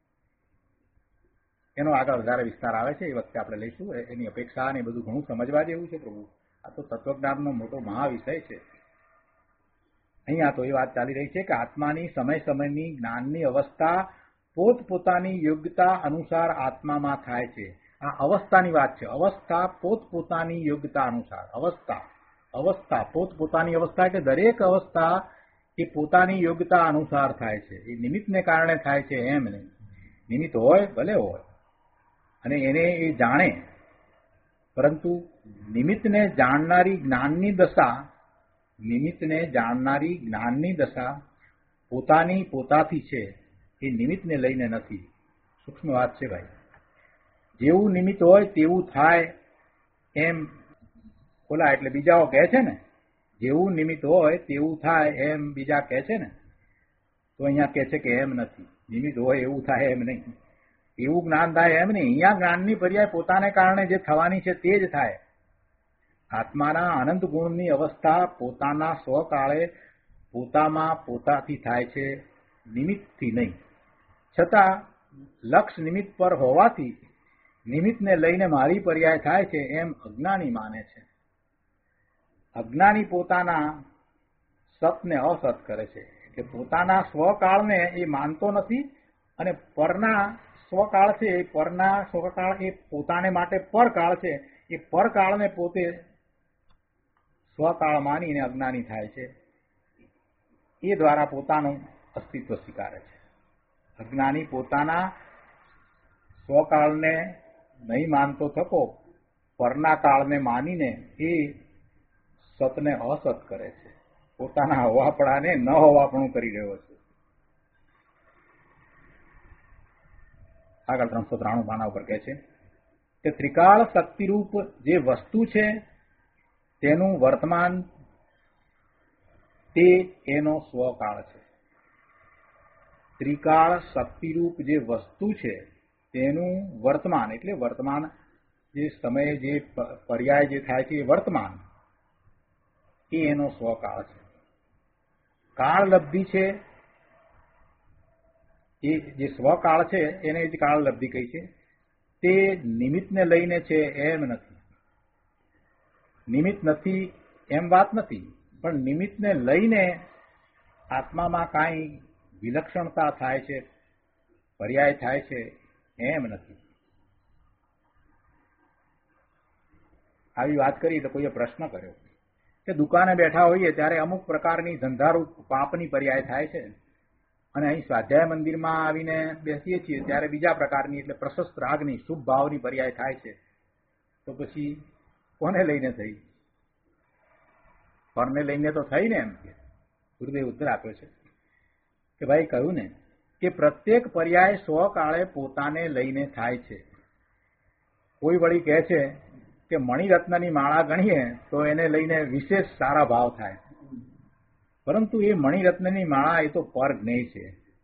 એનો આગળ વધારે વિસ્તાર આવે છે, એ વખતે આપણે લઈશું. એની અપેક્ષા ને બધું ઘણું સમજવા જેવું છે પ્રભુ. આ તો તત્વજ્ઞાનનો મોટો મહાવિષય છે. અહીંયા તો એ વાત ચાલી રહી છે કે આત્માની સમય સમયની જ્ઞાનની અવસ્થા પોતપોતાની યોગ્યતા અનુસાર આત્મામાં થાય છે. આ અવસ્થાની વાત છે. અવસ્થા પોતપોતાની યોગ્યતા અનુસાર. અવસ્થા અવસ્થા પોતપોતાની અવસ્થા એટલે દરેક અવસ્થા એ પોતાની યોગ્યતા અનુસાર થાય છે. એ નિમિત્તને કારણે થાય છે એમ નહીં. નિમિત્ત હોય ભલે હોય અને એને એ જાણે, પરંતુ નિમિત્તને જાણનારી જ્ઞાનની દશા, નિમિત્તને જાણનારી જ્ઞાનની દશા પોતાની પોતાથી છે, એ નિમિત્તને લઈને નથી. સૂક્ષ્મ વાત છે ભાઈ. જેવું નિમિત્ત હોય તેવું થાય એમ ઓલા એટલે બીજાઓ કહે છે ને, જેવું નિમિત્ત હોય તેવું થાય એમ બીજા કહે છે ને. તો અહીંયા કહે છે કે એમ નથી. નિમિત્ત હોય એવું થાય એમ નહીં, એવું જ્ઞાન થાય એમ નહીં. અહીંયા જ્ઞાનની પર્યાય પોતાને કારણે જે થવાની છે તે જ થાય. આત્માના અનંત ગુણની અવસ્થા પોતાના સ્વકાળે પોતામાં પોતાથી થાય છે, નિમિત્તથી નહીં. છતાં લક્ષ નિમિત્ત પર હોવાથી નિમિત્તને લઈને મારી પર્યાય થાય છે એમ અજ્ઞાની માને છે. અજ્ઞાની પોતાના સતને અસત કરે છે કે પોતાના સ્વકાળને એ માનતો નથી અને પરના સ્વકાળ છે, એ પરના સ્વકાળ એ પોતાને માટે પરકાળ છે. એ પરકાળને પોતે સ્વકાળ માનીને અજ્ઞાની થાય છે. એ દ્વારા પોતાનું અસ્તિત્વ સ્વીકારે છે. અજ્ઞાની પોતાના સ્વકાળને નહીં માનતો થકો પરના કાળને માનીને એ સતને અસત કરે છે, પોતાના હોવાપણાને ન હોવાપણું કરી રહ્યો છે. આગળ ત્રણસો ત્રાણું પાના ઉપર કહે છે કે ત્રિકાળ શક્તિરૂપ જે વસ્તુ છે તેનું વર્તમાન તે એનો સ્વકાળ છે. ત્રિકાળ શક્તિરૂપ જે વસ્તુ છે તેનું વર્તમાન એટલે વર્તમાન જે સમયે જે પર્યાય જે થાય છે એ વર્તમાન એ એનો સ્વકાળ છે. કાળ લબ્ધિ છે એ જે સ્વકાળ છે એને જ કાળ લબ્ધિ કહી છે. તે નિમિત્તને લઈને છે એમ નથી. નિમિત્ત નથી એમ વાત નથી, પણ નિમિત્તને લઈને આત્મામાં કાંઈ વિલક્ષણતા થાય છે, પર્યાય થાય છે એમ નથી. આવી વાત કરી તો કોઈએ પ્રશ્ન કર્યો કે દુકાને બેઠા હોઈએ ત્યારે અમુક પ્રકારની ધંધારૂપ પાપની પર્યાય થાય છે અને અહીં સ્વાધ્યાય મંદિરમાં આવીને બેસીએ છીએ ત્યારે બીજા પ્રકારની એટલે પ્રશસ્ત રાગની શુભ ભાવની પર્યાય થાય છે. તો પછી કોને લઈને થઈ? પરને લઈને તો થઈ ને એમ કે ગુરુદેવ ઉત્તર આપ્યો છે કે ભાઈ કહ્યું ને કે પ્રત્યેક પર્યાય સ્વકાળે પોતાને લઈને થાય છે. કોઈ વળી કહે છે કે મણિરત્નની માળા ગણીએ તો એને લઈને વિશેષ સારા ભાવ થાય, પરંતુ એ મણિરત્નની માળા એ તો પર જ્ઞેય છે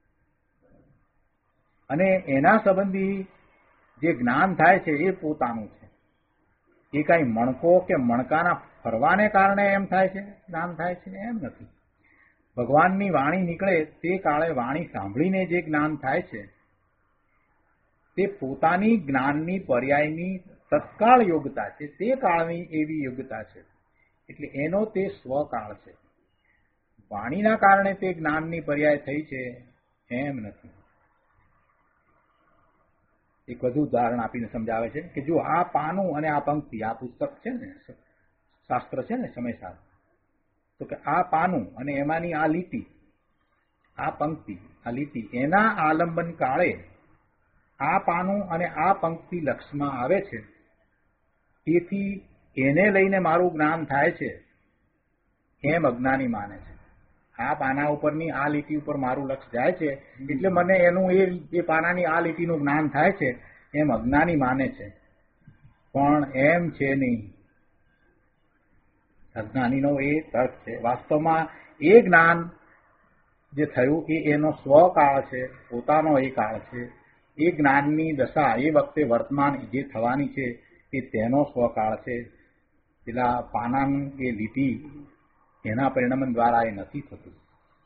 અને એના સંબંધી જે જ્ઞાન થાય છે એ પોતાનું છે. એ કાંઈ મણકો કે મણકાના ફરવાને કારણે એમ થાય છે જ્ઞાન થાય છે એમ નથી. ભગવાનની વાણી નીકળે તે કાળે વાણી સાંભળીને જે જ્ઞાન થાય છે તે પોતાની જ્ઞાનની પર્યાયની તત્કાળ યોગ્યતા છે, તે કાળની એવી યોગ્યતા છે, એટલે એનો તે સ્વકાળ છે. વાણીના કારણે તે જ્ઞાનની પર્યાય થઈ છે એમ નથી. એક વધુ ઉદાહરણ આપીને સમજાવે છે કે જો આ પાનું અને આ પંક્તિ, આ પુસ્તક છે ને, શાસ્ત્ર છે ને સમયસાર, તો કે આ પાનું અને એમાંની આ લીટી, આ પંક્તિ, આ લીટી એના આલંબન કાળે આ પાનું અને આ પંક્તિ લક્ષમાં આવે છે, તેથી એને લઈને મારું જ્ઞાન થાય છે એમ અજ્ઞાની માને છે. આ પાના ઉપરની આ લીટી ઉપર મારું લક્ષ જાય છે એટલે મને એનું એ પાનાની આ લીટીનું જ્ઞાન થાય છે એમ અજ્ઞાની માને છે, પણ એમ છે નહીં. અજ્ઞાનીનો એ તર્ક છે. વાસ્તવમાં એ જ્ઞાન જે થયું એ એનો સ્વકાળ છે, પોતાનો એ કાળ છે. એ જ્ઞાનની દશા એ વખતે વર્તમાન જે થવાની છે એ તેનો સ્વકાળ છે. પેલા પાનાનું એ લીટી એના પરિણામ દ્વારા એ નથી થતું.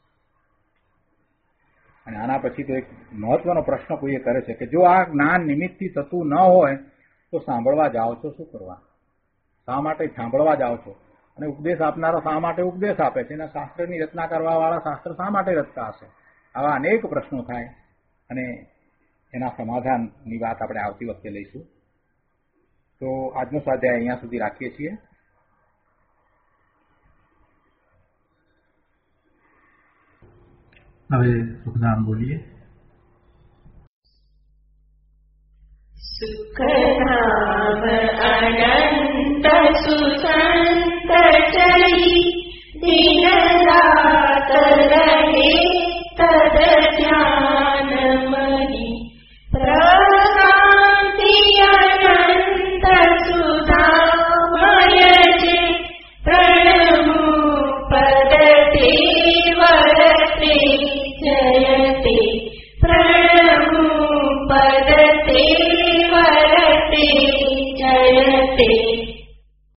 અને આના પછી તો એક મહત્વનો પ્રશ્ન કોઈએ કરે છે કે જો આ જ્ઞાન નિમિત્તથી થતું ન હોય તો સાંભળવા જાઓ છો શું કરવા? શા માટે સાંભળવા જાઓ છો? અને ઉપદેશ આપનારો શા માટે ઉપદેશ આપે છે? અને શાસ્ત્રની રચના કરવા વાળા શાસ્ત્ર શા માટે રચતા હશે? આવા અનેક પ્રશ્નો થાય અને એના સમાધાનની વાત આપણે આવતી વખતે લઈશું. તો આજનો સ્વાધ્યાય અહીંયા સુધી રાખીએ છીએ. હવે સુખધામ બોલીએ. સુખધામ અનંત સુખ